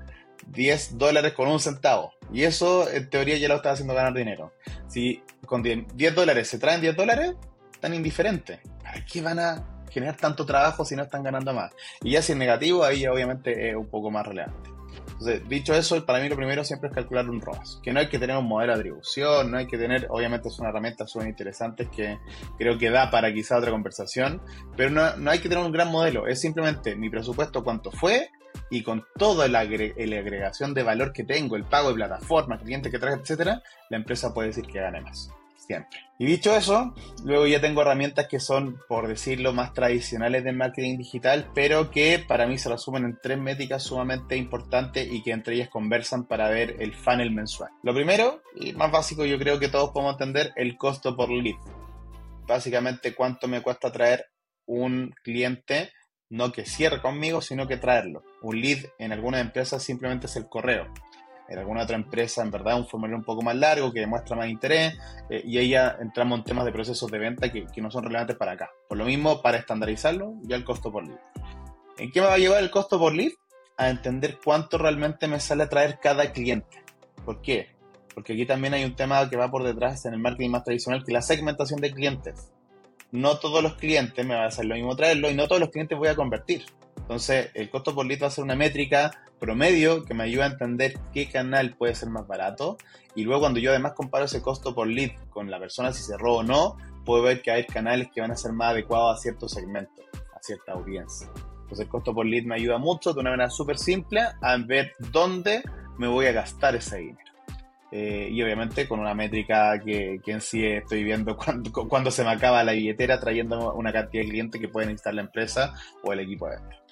$10 con un centavo. Y eso, en teoría, ya lo está haciendo ganar dinero. Si con $10 se traen $10, están indiferentes. ¿Para qué van a generar tanto trabajo si no están ganando más? Y ya si es negativo, ahí ya obviamente es un poco más relevante. Entonces, dicho eso, para mí lo primero siempre es calcular un ROAS, que no hay que tener un modelo de atribución, no hay que tener, obviamente es una herramienta súper interesante que creo que da para quizá otra conversación, pero no hay que tener un gran modelo, es simplemente mi presupuesto cuánto fue y con toda la agregación de valor que tengo, el pago de plataforma, clientes que trae, etcétera, la empresa puede decir que gane más. Siempre. Y dicho eso, luego ya tengo herramientas que son, por decirlo, más tradicionales del marketing digital, pero que para mí se resumen en 3 métricas sumamente importantes y que entre ellas conversan para ver el funnel mensual. Lo primero, y más básico, yo creo que todos podemos entender, el costo por lead. Básicamente, cuánto me cuesta traer un cliente, no que cierre conmigo, sino que traerlo. Un lead en algunas empresas simplemente es el correo. En alguna otra empresa, en verdad, un formulario un poco más largo que demuestra más interés, y ahí ya entramos en temas de procesos de venta que no son relevantes para acá. Por lo mismo, para estandarizarlo, ya el costo por lead. ¿En qué me va a llevar el costo por lead? A entender cuánto realmente me sale a traer cada cliente. ¿Por qué? Porque aquí también hay un tema que va por detrás en el marketing más tradicional, que es la segmentación de clientes. No todos los clientes me va a hacer lo mismo traerlo y no todos los clientes voy a convertir. Entonces, el costo por lead va a ser una métrica promedio que me ayuda a entender qué canal puede ser más barato, y luego cuando yo además comparo ese costo por lead con la persona si cerró o no, puedo ver que hay canales que van a ser más adecuados a cierto segmento, a cierta audiencia. Entonces el costo por lead me ayuda mucho de una manera súper simple a ver dónde me voy a gastar ese dinero. Y obviamente con una métrica que en sí estoy viendo cuando se me acaba la billetera trayendo una cantidad de clientes que pueden necesitar la empresa o el equipo de venta.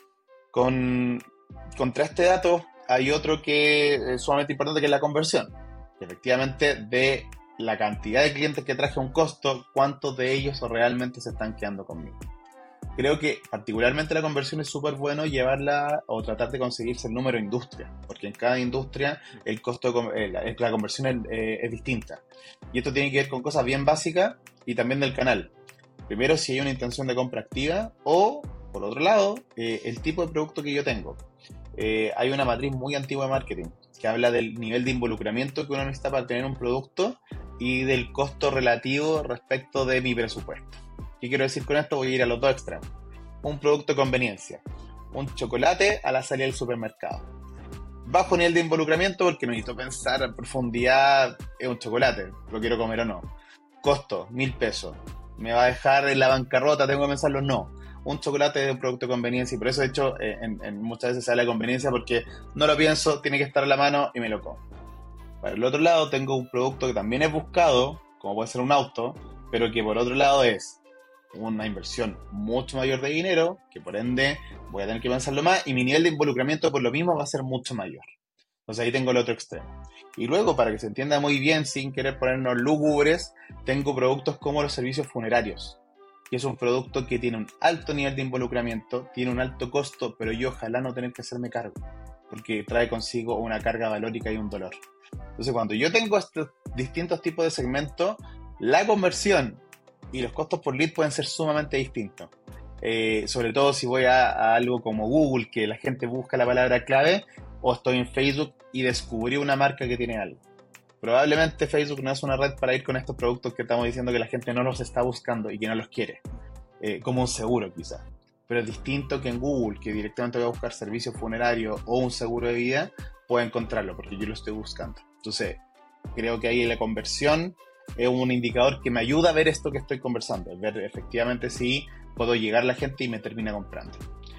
Contra este dato hay otro que es sumamente importante, que es la conversión. Efectivamente, de la cantidad de clientes que traje a un costo, ¿cuántos de ellos realmente se están quedando conmigo? Creo que particularmente la conversión es súper bueno llevarla o tratar de conseguirse el número de industria, porque en cada industria el costo la conversión es distinta. Y esto tiene que ver con cosas bien básicas y también del canal. Primero, si hay una intención de compra activa, o por otro lado, el tipo de producto que yo tengo. Hay una matriz muy antigua de marketing que habla del nivel de involucramiento que uno necesita para tener un producto y del costo relativo respecto de mi presupuesto. ¿Qué quiero decir con esto? Voy a ir a los dos extremos. Un producto de conveniencia, un chocolate a la salida del supermercado. Bajo nivel de involucramiento porque no necesito pensar en profundidad, es un chocolate, lo quiero comer o no. Costo, 1.000 pesos. ¿Me va a dejar en la bancarrota? ¿Tengo que pensarlo? No. Un chocolate es un producto de conveniencia y por eso de hecho en muchas veces se habla de conveniencia porque no lo pienso, tiene que estar en la mano y me lo como. Para el otro lado tengo un producto que también es buscado, como puede ser un auto, pero que por otro lado es una inversión mucho mayor de dinero, que por ende voy a tener que pensarlo más y mi nivel de involucramiento por lo mismo va a ser mucho mayor. Entonces ahí tengo el otro extremo. Y luego, para que se entienda muy bien, sin querer ponernos lúgubres, tengo productos como los servicios funerarios, que es un producto que tiene un alto nivel de involucramiento, tiene un alto costo, pero yo ojalá no tener que hacerme cargo, porque trae consigo una carga valórica y un dolor. Entonces cuando yo tengo estos distintos tipos de segmentos, la conversión y los costos por lead pueden ser sumamente distintos. Sobre todo si voy a algo como Google, que la gente busca la palabra clave, o estoy en Facebook y descubrí una marca que tiene algo. Probablemente Facebook no es una red para ir con estos productos que estamos diciendo que la gente no los está buscando y que no los quiere, como un seguro quizás. Pero es distinto que en Google, que directamente voy a buscar servicios funerarios o un seguro de vida, pueda encontrarlo porque yo lo estoy buscando. Entonces, creo que ahí la conversión es un indicador que me ayuda a ver esto que estoy conversando, es ver efectivamente si puedo llegar a la gente y me termina comprando.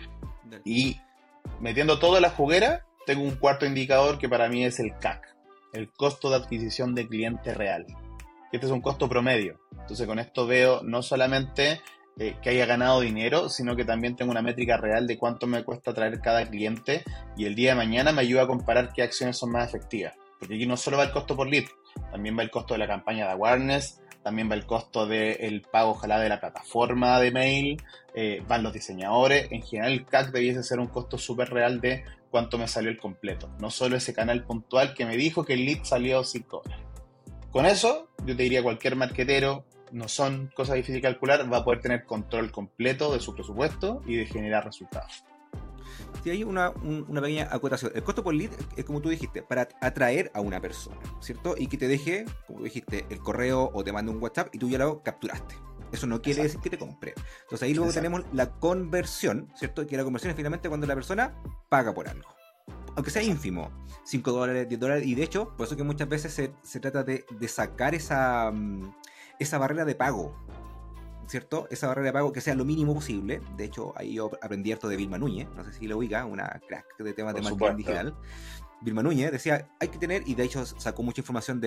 Y metiendo todo en la juguera, tengo un cuarto indicador que para mí es el CAC, el costo de adquisición de cliente real. Este es un costo promedio. Entonces con esto veo no solamente que haya ganado dinero, sino que también tengo una métrica real de cuánto me cuesta traer cada cliente y el día de mañana me ayuda a comparar qué acciones son más efectivas. Porque aquí no solo va el costo por lead, también va el costo de la campaña de awareness, también va el costo del pago ojalá de la plataforma de mail, van los diseñadores. En general el CAC debiese ser un costo súper real de cuánto me salió el completo, no solo ese canal puntual que me dijo que el lead salió $5. Con eso, yo te diría cualquier marketero, no son cosas difíciles de calcular, va a poder tener control completo de su presupuesto y de generar resultados. Si hay una pequeña acotación, el costo por lead es como tú dijiste, para atraer a una persona, ¿cierto? Y que te deje, como tú dijiste, el correo o te mande un WhatsApp y tú ya lo capturaste. Eso no quiere decir que te compre. Entonces ahí luego tenemos la conversión, ¿cierto? Que la conversión es finalmente cuando la persona paga por algo. Aunque sea ínfimo, $5, $10, y de hecho, por eso que muchas veces se trata de sacar esa barrera de pago. ¿cierto? Esa barrera de pago que sea lo mínimo posible. De hecho, ahí yo aprendí harto de Vilma Núñez, no sé si lo ubica, una crack de temas Por de marketing supuesto. digital. Vilma Núñez decía, hay que tener, y de hecho sacó mucha información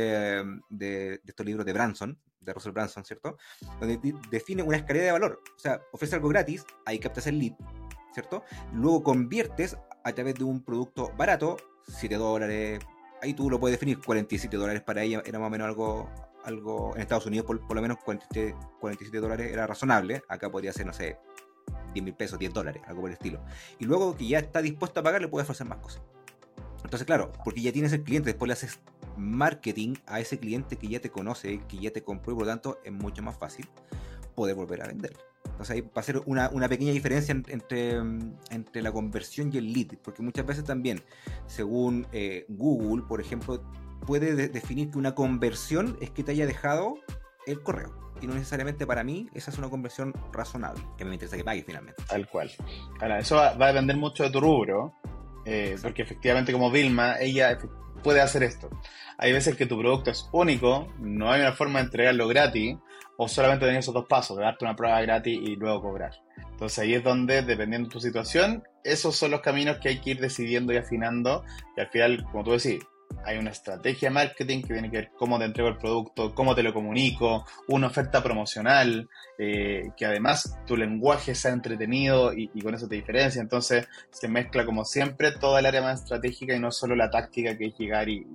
de estos libros de Branson, de Russell Branson, ¿cierto? Donde define una escalera de valor. O sea, ofrece algo gratis, ahí captas el lead, ¿cierto? Luego conviertes a través de un producto barato, $7, ahí tú lo puedes definir, $47 para ella era más o menos algo en Estados Unidos por lo menos $47 era razonable, acá podría ser, no sé, 10.000 pesos, $10, algo por el estilo. Y luego que ya está dispuesto a pagar, le puedes ofrecer más cosas. Entonces, claro, porque ya tienes el cliente, después le haces marketing a ese cliente que ya te conoce, que ya te compró, y por lo tanto es mucho más fácil poder volver a vender. Entonces ahí va a ser una pequeña diferencia entre la conversión y el lead, porque muchas veces también, según Google, por ejemplo, puede definir que una conversión es que te haya dejado el correo. Y no necesariamente para mí esa es una conversión razonable, que me interesa que pague finalmente. Tal cual. Ahora, eso va a depender mucho de tu rubro, porque efectivamente como Vilma, ella puede hacer esto. Hay veces que tu producto es único, no hay una forma de entregarlo gratis, o solamente tenés esos dos pasos, de darte una prueba gratis y luego cobrar. Entonces ahí es donde, dependiendo de tu situación, esos son los caminos que hay que ir decidiendo y afinando, y al final, como tú decís, hay una estrategia de marketing que tiene que ver cómo te entrego el producto, cómo te lo comunico, una oferta promocional, que además tu lenguaje sea entretenido y con eso te diferencia. Entonces se mezcla como siempre toda el área más estratégica y no solo la táctica que es llegar y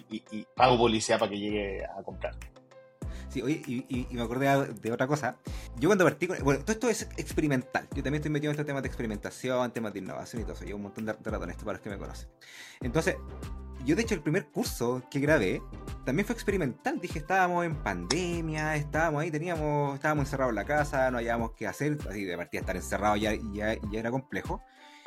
pago publicidad para que llegue a comprar. Sí, oye, y me acordé de otra cosa. Yo cuando partí bueno, todo esto es experimental. Yo también estoy metido en estos temas de experimentación, temas de innovación y todo eso. Llevo un montón de rato en esto para los que me conocen. Entonces, yo de hecho el primer curso que grabé también fue experimental. Dije, estábamos en pandemia, estábamos ahí, estábamos encerrados en la casa, no hallábamos qué hacer. Así de partida estar encerrado ya era complejo.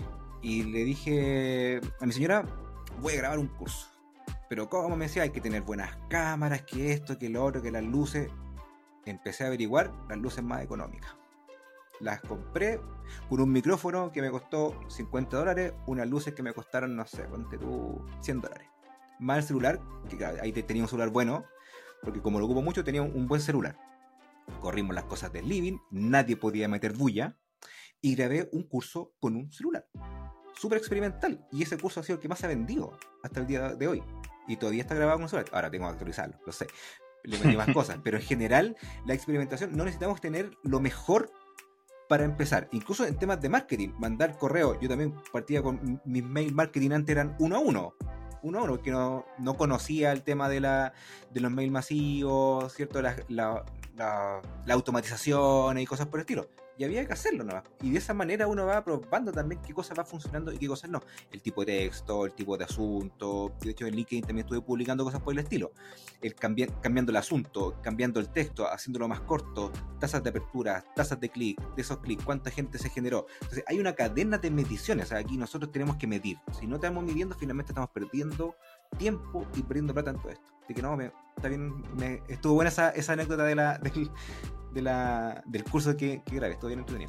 Y le dije a mi señora, voy a grabar un curso. Pero como me decía, hay que tener buenas cámaras, que esto, que lo otro, que las luces. Empecé a averiguar las luces más económicas. Las compré con un micrófono que me costó $50, unas luces que me costaron, no sé, ponte tú, $100. Más el celular, que claro, ahí tenía un celular bueno, porque como lo ocupo mucho, tenía un buen celular. Corrimos las cosas del living, nadie podía meter bulla, y grabé un curso con un celular. Súper experimental, y ese curso ha sido el que más se ha vendido hasta el día de hoy. Y todavía está grabado con un celular. Ahora tengo que actualizarlo, lo sé. Le metí más cosas, pero en general la experimentación no necesitamos tener lo mejor para empezar, incluso en temas de marketing, mandar correo. Yo también partía con mis mail marketing, antes eran uno a uno, que no conocía el tema de los mail masivos, ¿cierto? La automatización y cosas por el estilo. Y había que hacerlo nomás. Y de esa manera uno va probando también qué cosas va funcionando y qué cosas no. El tipo de texto, el tipo de asunto. De hecho, en LinkedIn también estuve publicando cosas por el estilo. Cambiando el asunto, cambiando el texto, haciéndolo más corto, tasas de apertura, tasas de clic, de esos clics, cuánta gente se generó. Entonces, hay una cadena de mediciones. O sea, aquí nosotros tenemos que medir. Si no estamos midiendo, finalmente estamos perdiendo tiempo y perdiendo plata en todo esto. Así que no, está bien, estuvo buena esa anécdota del curso que grabé, estuvo bien entretenido.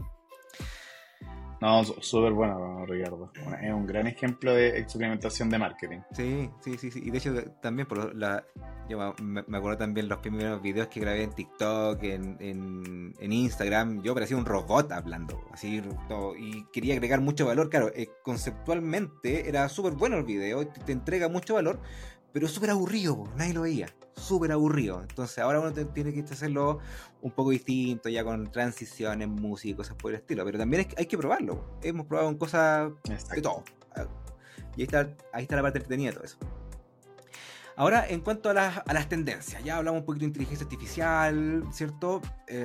No, súper bueno, Ricardo. Es un gran ejemplo de experimentación de marketing. Sí. Y de hecho también yo me acuerdo también los primeros videos que grabé en TikTok, en Instagram. Yo parecía un robot hablando, así todo, y quería agregar mucho valor. Claro, conceptualmente era súper bueno el video, te entrega mucho valor, pero súper aburrido, nadie lo veía. Súper aburrido. Entonces ahora uno tiene que hacerlo un poco distinto, ya con transiciones, música y cosas por el estilo. Pero también hay que probarlo. Hemos probado con cosas de todo. Y ahí está la parte entretenida de todo eso. Ahora, en cuanto a las tendencias, ya hablamos un poquito de inteligencia artificial, ¿cierto?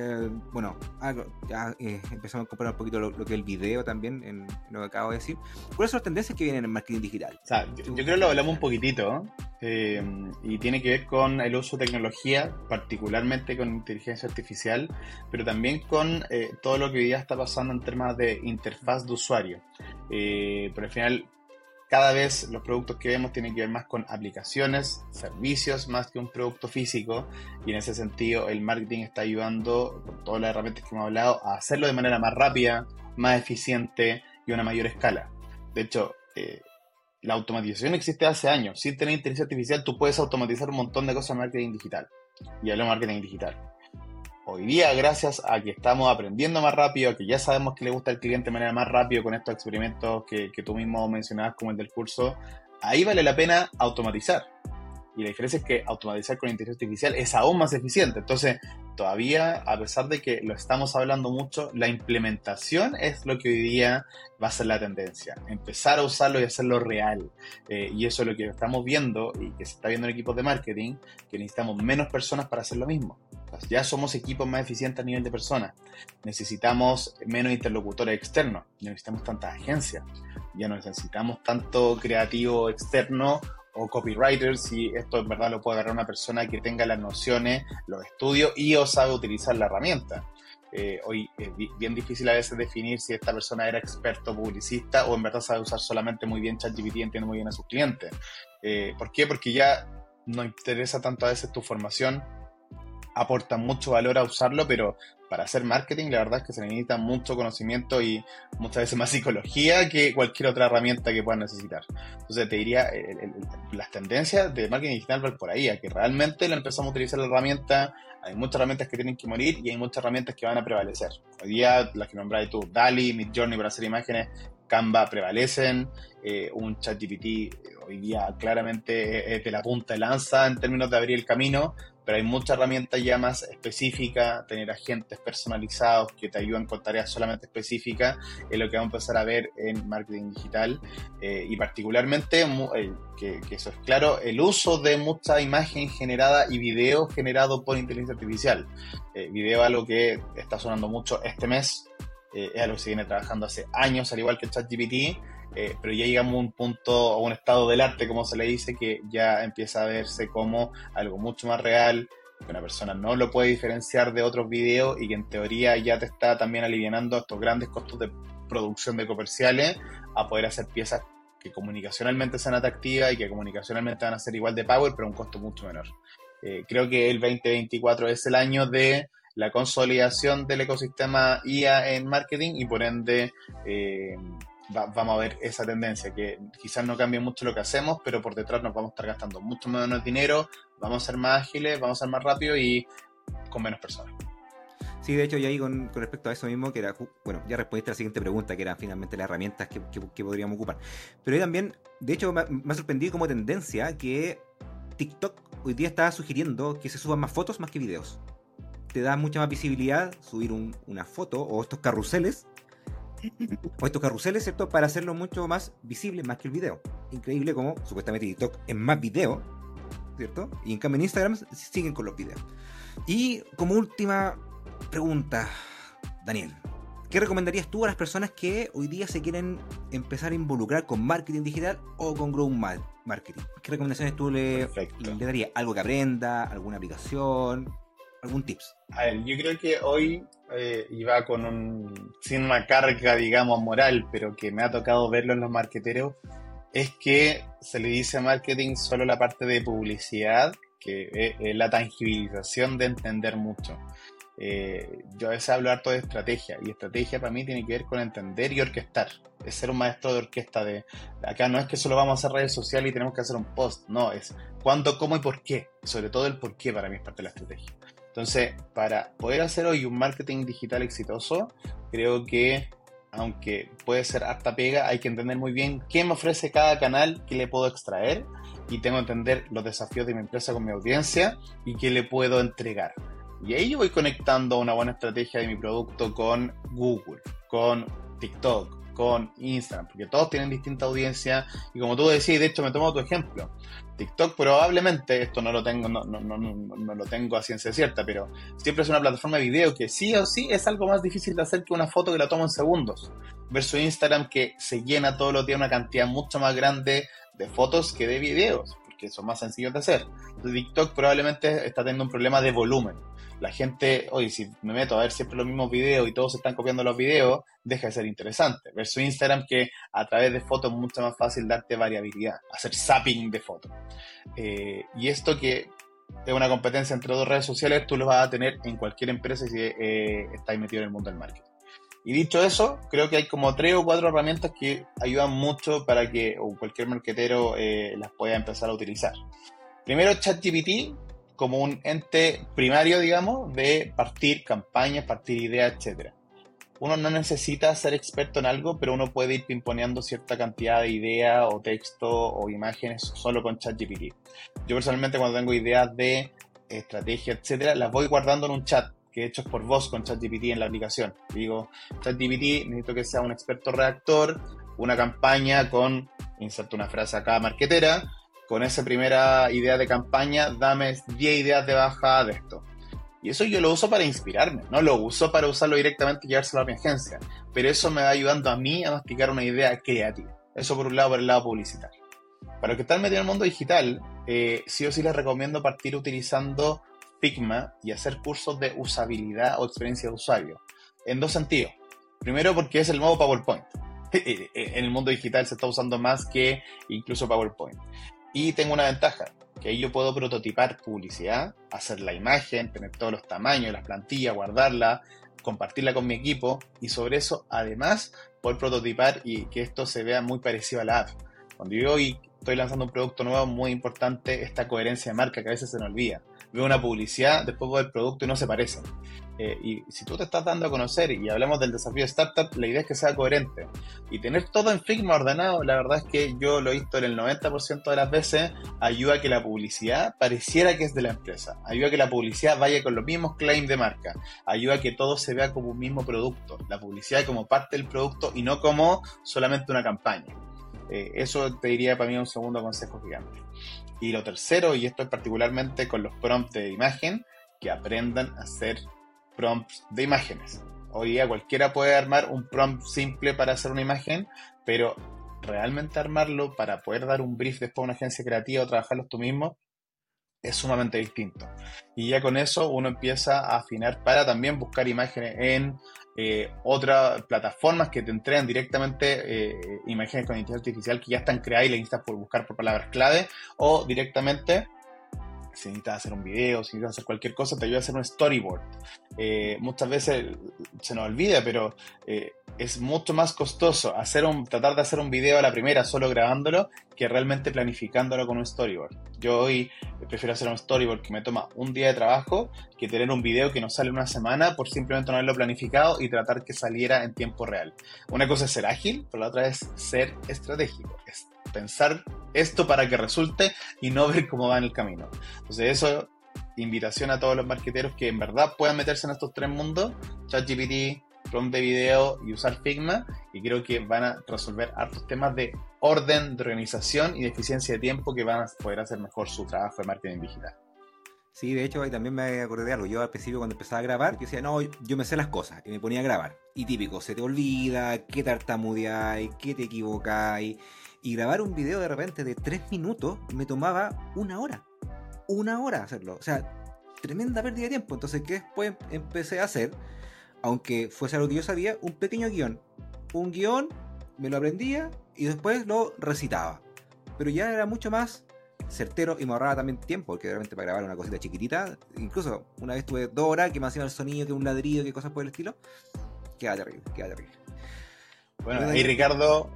Empezamos a comparar un poquito lo que es el video también, en lo que acabo de decir. ¿Cuáles son las tendencias que vienen en marketing digital? O sea, yo creo que lo hablamos un poquitito, y tiene que ver con el uso de tecnología, particularmente con inteligencia artificial, pero también con todo lo que hoy día está pasando en temas de interfaz de usuario. Pero al final, cada vez los productos que vemos tienen que ver más con aplicaciones, servicios, más que un producto físico, y en ese sentido el marketing está ayudando, con todas las herramientas que hemos hablado, a hacerlo de manera más rápida, más eficiente y a una mayor escala. De hecho, la automatización existe hace años. Sin tener inteligencia artificial tú puedes automatizar un montón de cosas en marketing digital, y hablamos de marketing digital. hoy día, gracias a que estamos aprendiendo más rápido, a que ya sabemos que le gusta al cliente de manera más rápido con estos experimentos que tú mismo mencionabas como el del curso, ahí vale la pena automatizar. Y la diferencia es que automatizar con inteligencia artificial es aún más eficiente. Entonces, todavía, a pesar de que lo estamos hablando mucho, la implementación es lo que hoy día va a ser la tendencia. Empezar a usarlo y hacerlo real. Y eso es lo que estamos viendo y que se está viendo en equipos de marketing, que necesitamos menos personas para hacer lo mismo. Entonces, ya somos equipos más eficientes a nivel de personas. Necesitamos menos interlocutores externos. No necesitamos tantas agencias. Ya no necesitamos tanto creativo externo o copywriters, si esto en verdad lo puede agarrar una persona que tenga las nociones, los estudios y o sabe utilizar la herramienta. Hoy es bien difícil a veces definir si esta persona era experto publicista o en verdad sabe usar solamente muy bien ChatGPT y entiende muy bien a sus clientes. ¿Por qué? Porque ya no interesa tanto a veces tu formación, aporta mucho valor a usarlo, pero para hacer marketing la verdad es que se necesita mucho conocimiento y muchas veces más psicología que cualquier otra herramienta que puedas necesitar. Entonces te diría, las tendencias de marketing digital van por ahí, a que realmente lo empezamos a utilizar la herramienta. Hay muchas herramientas que tienen que morir y hay muchas herramientas que van a prevalecer. Hoy día, las que nombrabas tú, DALL-E, Midjourney para hacer imágenes, Canva prevalecen, un ChatGPT hoy día claramente es de la punta de lanza en términos de abrir el camino, pero hay muchas herramientas ya más específicas, tener agentes personalizados que te ayudan con tareas solamente específicas, es lo que vamos a empezar a ver en marketing digital, y particularmente, que eso es claro, el uso de mucha imagen generada y video generado por inteligencia artificial. Video es algo que está sonando mucho este mes, es algo que se viene trabajando hace años, al igual que el ChatGPT, pero ya llegamos a un punto, a un estado del arte, como se le dice, que ya empieza a verse como algo mucho más real, que una persona no lo puede diferenciar de otros videos y que en teoría ya te está también alivianando estos grandes costos de producción de comerciales a poder hacer piezas que comunicacionalmente sean atractivas y que comunicacionalmente van a ser igual de power, pero a un costo mucho menor. Creo que el 2024 es el año de la consolidación del ecosistema IA en marketing y por ende vamos a ver esa tendencia, que quizás no cambie mucho lo que hacemos, pero por detrás nos vamos a estar gastando mucho menos dinero, vamos a ser más ágiles, vamos a ser más rápidos y con menos personas. Sí, de hecho, y ahí con respecto a eso mismo, que era, bueno, ya respondiste a la siguiente pregunta, que eran finalmente las herramientas que podríamos ocupar. Pero ahí también, de hecho, me ha sorprendido como tendencia que TikTok hoy día está sugiriendo que se suban más fotos más que videos. Te da mucha más visibilidad subir una foto o estos carruseles, ¿cierto? Para hacerlo mucho más visible, más que el video. Increíble como supuestamente TikTok es más video, ¿cierto? Y en cambio en Instagram siguen con los videos. Y como última pregunta, Daniel, ¿qué recomendarías tú a las personas que hoy día se quieren empezar a involucrar con marketing digital o con growth marketing? ¿Qué recomendaciones tú le darías? ¿Algo que aprenda? ¿Alguna aplicación? ¿Algún tips? A ver, yo creo que hoy iba sin una carga, digamos, moral, pero que me ha tocado verlo en los marketeros, es que se le dice a marketing solo la parte de publicidad, que es la tangibilización de entender mucho. Yo a veces hablo harto de estrategia, y estrategia para mí tiene que ver con entender y orquestar. Es ser un maestro de orquesta. Acá no es que solo vamos a hacer redes sociales y tenemos que hacer un post, no, es cuándo, cómo y por qué. Sobre todo el por qué para mí es parte de la estrategia. Entonces, para poder hacer hoy un marketing digital exitoso, creo que, aunque puede ser harta pega, hay que entender muy bien qué me ofrece cada canal, qué le puedo extraer, y tengo que entender los desafíos de mi empresa con mi audiencia y qué le puedo entregar. Y ahí yo voy conectando una buena estrategia de mi producto con Google, con TikTok, con Instagram, porque todos tienen distinta audiencia, y como tú decías, de hecho me tomo tu ejemplo, TikTok probablemente, esto no lo tengo a ciencia cierta, pero siempre es una plataforma de video que sí o sí es algo más difícil de hacer que una foto que la tomo en segundos, versus Instagram, que se llena todos los días una cantidad mucho más grande de fotos que de videos, porque son más sencillos de hacer. Entonces, TikTok probablemente está teniendo un problema de volumen. La gente, oye, si me meto a ver siempre los mismos videos y todos se están copiando los videos, deja de ser interesante. Versus Instagram, que a través de fotos es mucho más fácil darte variabilidad, hacer zapping de fotos. Y esto, que es una competencia entre dos redes sociales, tú lo vas a tener en cualquier empresa si estás metido en el mundo del marketing. Y dicho eso, creo que hay como 3 o 4 herramientas que ayudan mucho para que cualquier marketero las pueda empezar a utilizar. Primero, ChatGPT como un ente primario, digamos, de partir campañas, partir ideas, etcétera. Uno no necesita ser experto en algo, pero uno puede ir pimponeando cierta cantidad de ideas o texto o imágenes solo con ChatGPT. Yo personalmente cuando tengo ideas de estrategia, etcétera, las voy guardando en un chat que he hecho por voz con ChatGPT en la aplicación. Digo, ChatGPT, necesito que sea un experto redactor, una campaña con, inserto una frase acá marquetera, con esa primera idea de campaña, dame 10 ideas de bajada de esto. Y eso yo lo uso para inspirarme, no lo uso para usarlo directamente y llevárselo a mi agencia. Pero eso me va ayudando a mí a masticar una idea creativa. Eso por un lado, por el lado publicitario. Para los que están metidos en el mundo digital, sí o sí les recomiendo partir utilizando Figma y hacer cursos de usabilidad o experiencia de usuario. En dos sentidos. Primero, porque es el nuevo PowerPoint. En el mundo digital se está usando más que incluso PowerPoint. Y tengo una ventaja, que ahí yo puedo prototipar publicidad, hacer la imagen, tener todos los tamaños, las plantillas, guardarla, compartirla con mi equipo y sobre eso, además, poder prototipar y que esto se vea muy parecido a la app. Cuando yo hoy estoy lanzando un producto nuevo, muy importante esta coherencia de marca que a veces se nos olvida. Veo una publicidad, después veo el producto y no se parecen. Y si tú te estás dando a conocer y hablamos del desafío de startup, la idea es que sea coherente. Y tener todo en Figma ordenado, la verdad es que yo lo he visto en el 90% de las veces, ayuda a que la publicidad pareciera que es de la empresa. Ayuda a que la publicidad vaya con los mismos claims de marca. Ayuda a que todo se vea como un mismo producto. La publicidad como parte del producto y no como solamente una campaña. Eso te diría para mí un segundo consejo gigante. Y lo tercero, y esto es particularmente con los prompts de imagen, que aprendan a hacer prompts de imágenes. Hoy día cualquiera puede armar un prompt simple para hacer una imagen, pero realmente armarlo para poder dar un brief después a una agencia creativa o trabajarlos tú mismo es sumamente distinto. Y ya con eso uno empieza a afinar para también buscar imágenes en otras plataformas que te entregan directamente imágenes con inteligencia artificial que ya están creadas y le necesitas por buscar por palabras clave, o directamente si necesitas hacer un video, si necesitas hacer cualquier cosa, te ayuda a hacer un storyboard. Muchas veces se nos olvida, pero es mucho más costoso tratar de hacer un video a la primera solo grabándolo que realmente planificándolo con un storyboard. Yo hoy prefiero hacer un storyboard que me toma un día de trabajo que tener un video que nos sale una semana por simplemente no haberlo planificado y tratar que saliera en tiempo real. Una cosa es ser ágil, pero la otra es ser estratégico. Es pensar esto para que resulte y no ver cómo va en el camino. Entonces eso, invitación a todos los marketeros que en verdad puedan meterse en estos tres mundos, ChatGPT, prompt de video y usar Figma, y creo que van a resolver hartos temas de orden, de organización y de eficiencia de tiempo que van a poder hacer mejor su trabajo de marketing digital. Sí, de hecho ahí también me acordé de algo. Yo al principio cuando empezaba a grabar, yo decía, no, yo me sé las cosas, y me ponía a grabar. Y típico, se te olvida, que tartamudeáis, que te equivocáis. Y grabar un video de repente de 3 minutos me tomaba 1 hora. 1 hora hacerlo. O sea, tremenda pérdida de tiempo. Entonces, ¿qué después empecé a hacer? Aunque fuese algo que yo sabía, un pequeño guión. Un guión, me lo aprendía y después lo recitaba. Pero ya era mucho más certero y me ahorraba también tiempo, porque realmente para grabar una cosita chiquitita, incluso una vez tuve 2 horas que me hacían el sonido, que un ladrillo, que cosas por el estilo. Queda terrible, queda terrible. Bueno, ahí Ricardo,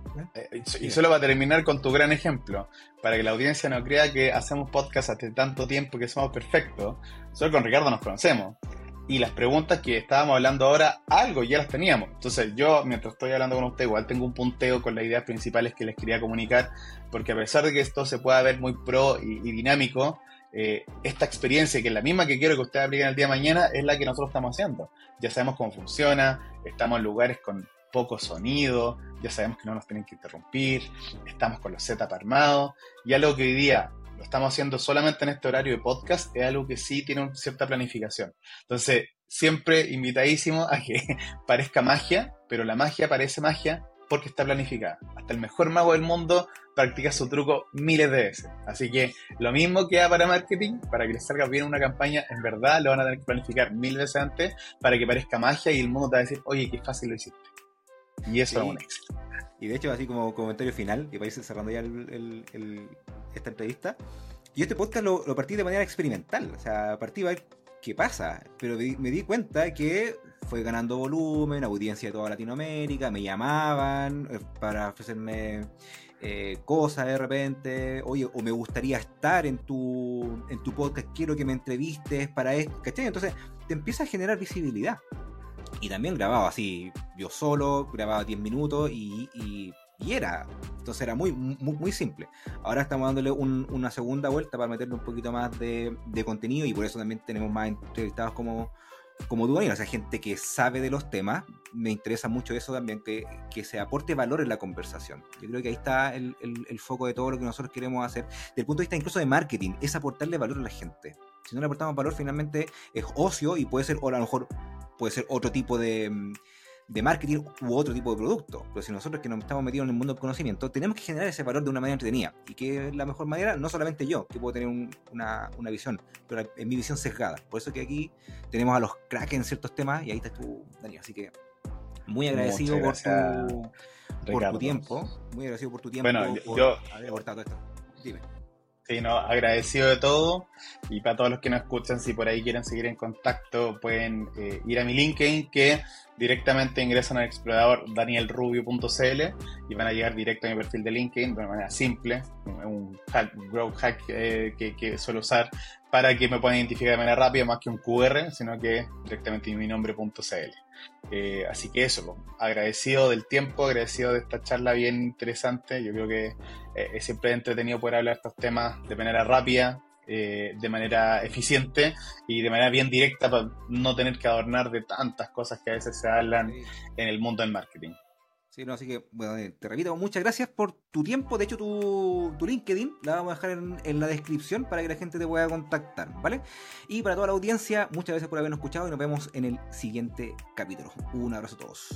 y solo para terminar con tu gran ejemplo, para que la audiencia no crea que hacemos podcast hace tanto tiempo que somos perfectos, solo con Ricardo nos conocemos. Y las preguntas que estábamos hablando ahora, algo ya las teníamos. Entonces yo, mientras estoy hablando con usted, igual tengo un punteo con las ideas principales que les quería comunicar, porque a pesar de que esto se pueda ver muy pro y dinámico, esta experiencia, que es la misma que quiero que ustedes apliquen el día de mañana, es la que nosotros estamos haciendo. Ya sabemos cómo funciona, estamos en lugares con poco sonido, ya sabemos que no nos tienen que interrumpir, estamos con los setup armados, y algo que hoy día lo estamos haciendo solamente en este horario de podcast es algo que sí tiene una cierta planificación. Entonces, siempre invitadísimo a que parezca magia, pero la magia parece magia porque está planificada. Hasta el mejor mago del mundo practica su truco miles de veces. Así que lo mismo queda para marketing, para que les salga bien una campaña, en verdad lo van a tener que planificar 1000 veces antes para que parezca magia y el mundo te va a decir, oye, qué fácil lo hiciste. Y eso es un éxito. Y de hecho, así como comentario final, y para ir cerrando ya esta entrevista, yo este podcast lo partí de manera experimental. O sea, partí a ver qué pasa, pero me di cuenta que fue ganando volumen, audiencia de toda Latinoamérica, me llamaban para ofrecerme cosas de repente, oye, o me gustaría estar en tu podcast, quiero que me entrevistes para esto, ¿cachai? Entonces te empieza a generar visibilidad. Y también grababa así, yo solo, grababa 10 minutos y era. Entonces era muy simple. Ahora estamos dándole una segunda vuelta para meterle un poquito más de contenido, y por eso también tenemos más entrevistados como tú, Daniel. O sea, gente que sabe de los temas. Me interesa mucho eso también, que se aporte valor en la conversación. Yo creo que ahí está el foco de todo lo que nosotros queremos hacer. Desde el punto de vista incluso de marketing, es aportarle valor a la gente. Si no le aportamos valor, finalmente es ocio, y puede ser, o a lo mejor puede ser otro tipo de marketing u otro tipo de producto. Pero si nosotros, que nos estamos metidos en el mundo del conocimiento, tenemos que generar ese valor de una manera entretenida, y que es la mejor manera, no solamente yo, que puedo tener una visión, pero en mi visión sesgada. Por eso que aquí tenemos a los cracks en ciertos temas, y ahí estás tú, Daniel. Así que muy agradecido por tu tiempo. Muy agradecido por tu tiempo. Bueno, por yo haber aportado todo esto. Dime. Sí, no, agradecido de todo. Y para todos los que nos escuchan, si por ahí quieren seguir en contacto, pueden ir a mi LinkedIn, que directamente ingresan al explorador danielrubio.cl y van a llegar directo a mi perfil de LinkedIn de una manera simple, un growth hack que suelo usar para que me puedan identificar de manera rápida, más que un QR, sino que directamente en mi nombre.cl. Así que eso, agradecido del tiempo, agradecido de esta charla bien interesante. Yo creo que es siempre entretenido poder hablar de estos temas de manera rápida, de manera eficiente y de manera bien directa, para no tener que adornar de tantas cosas que a veces se hablan en el mundo del marketing. Sí, no, así que, bueno, te repito, muchas gracias por tu tiempo. De hecho, tu LinkedIn la vamos a dejar en la descripción para que la gente te pueda contactar, ¿vale? Y para toda la audiencia, muchas gracias por habernos escuchado, y nos vemos en el siguiente capítulo. Un abrazo a todos.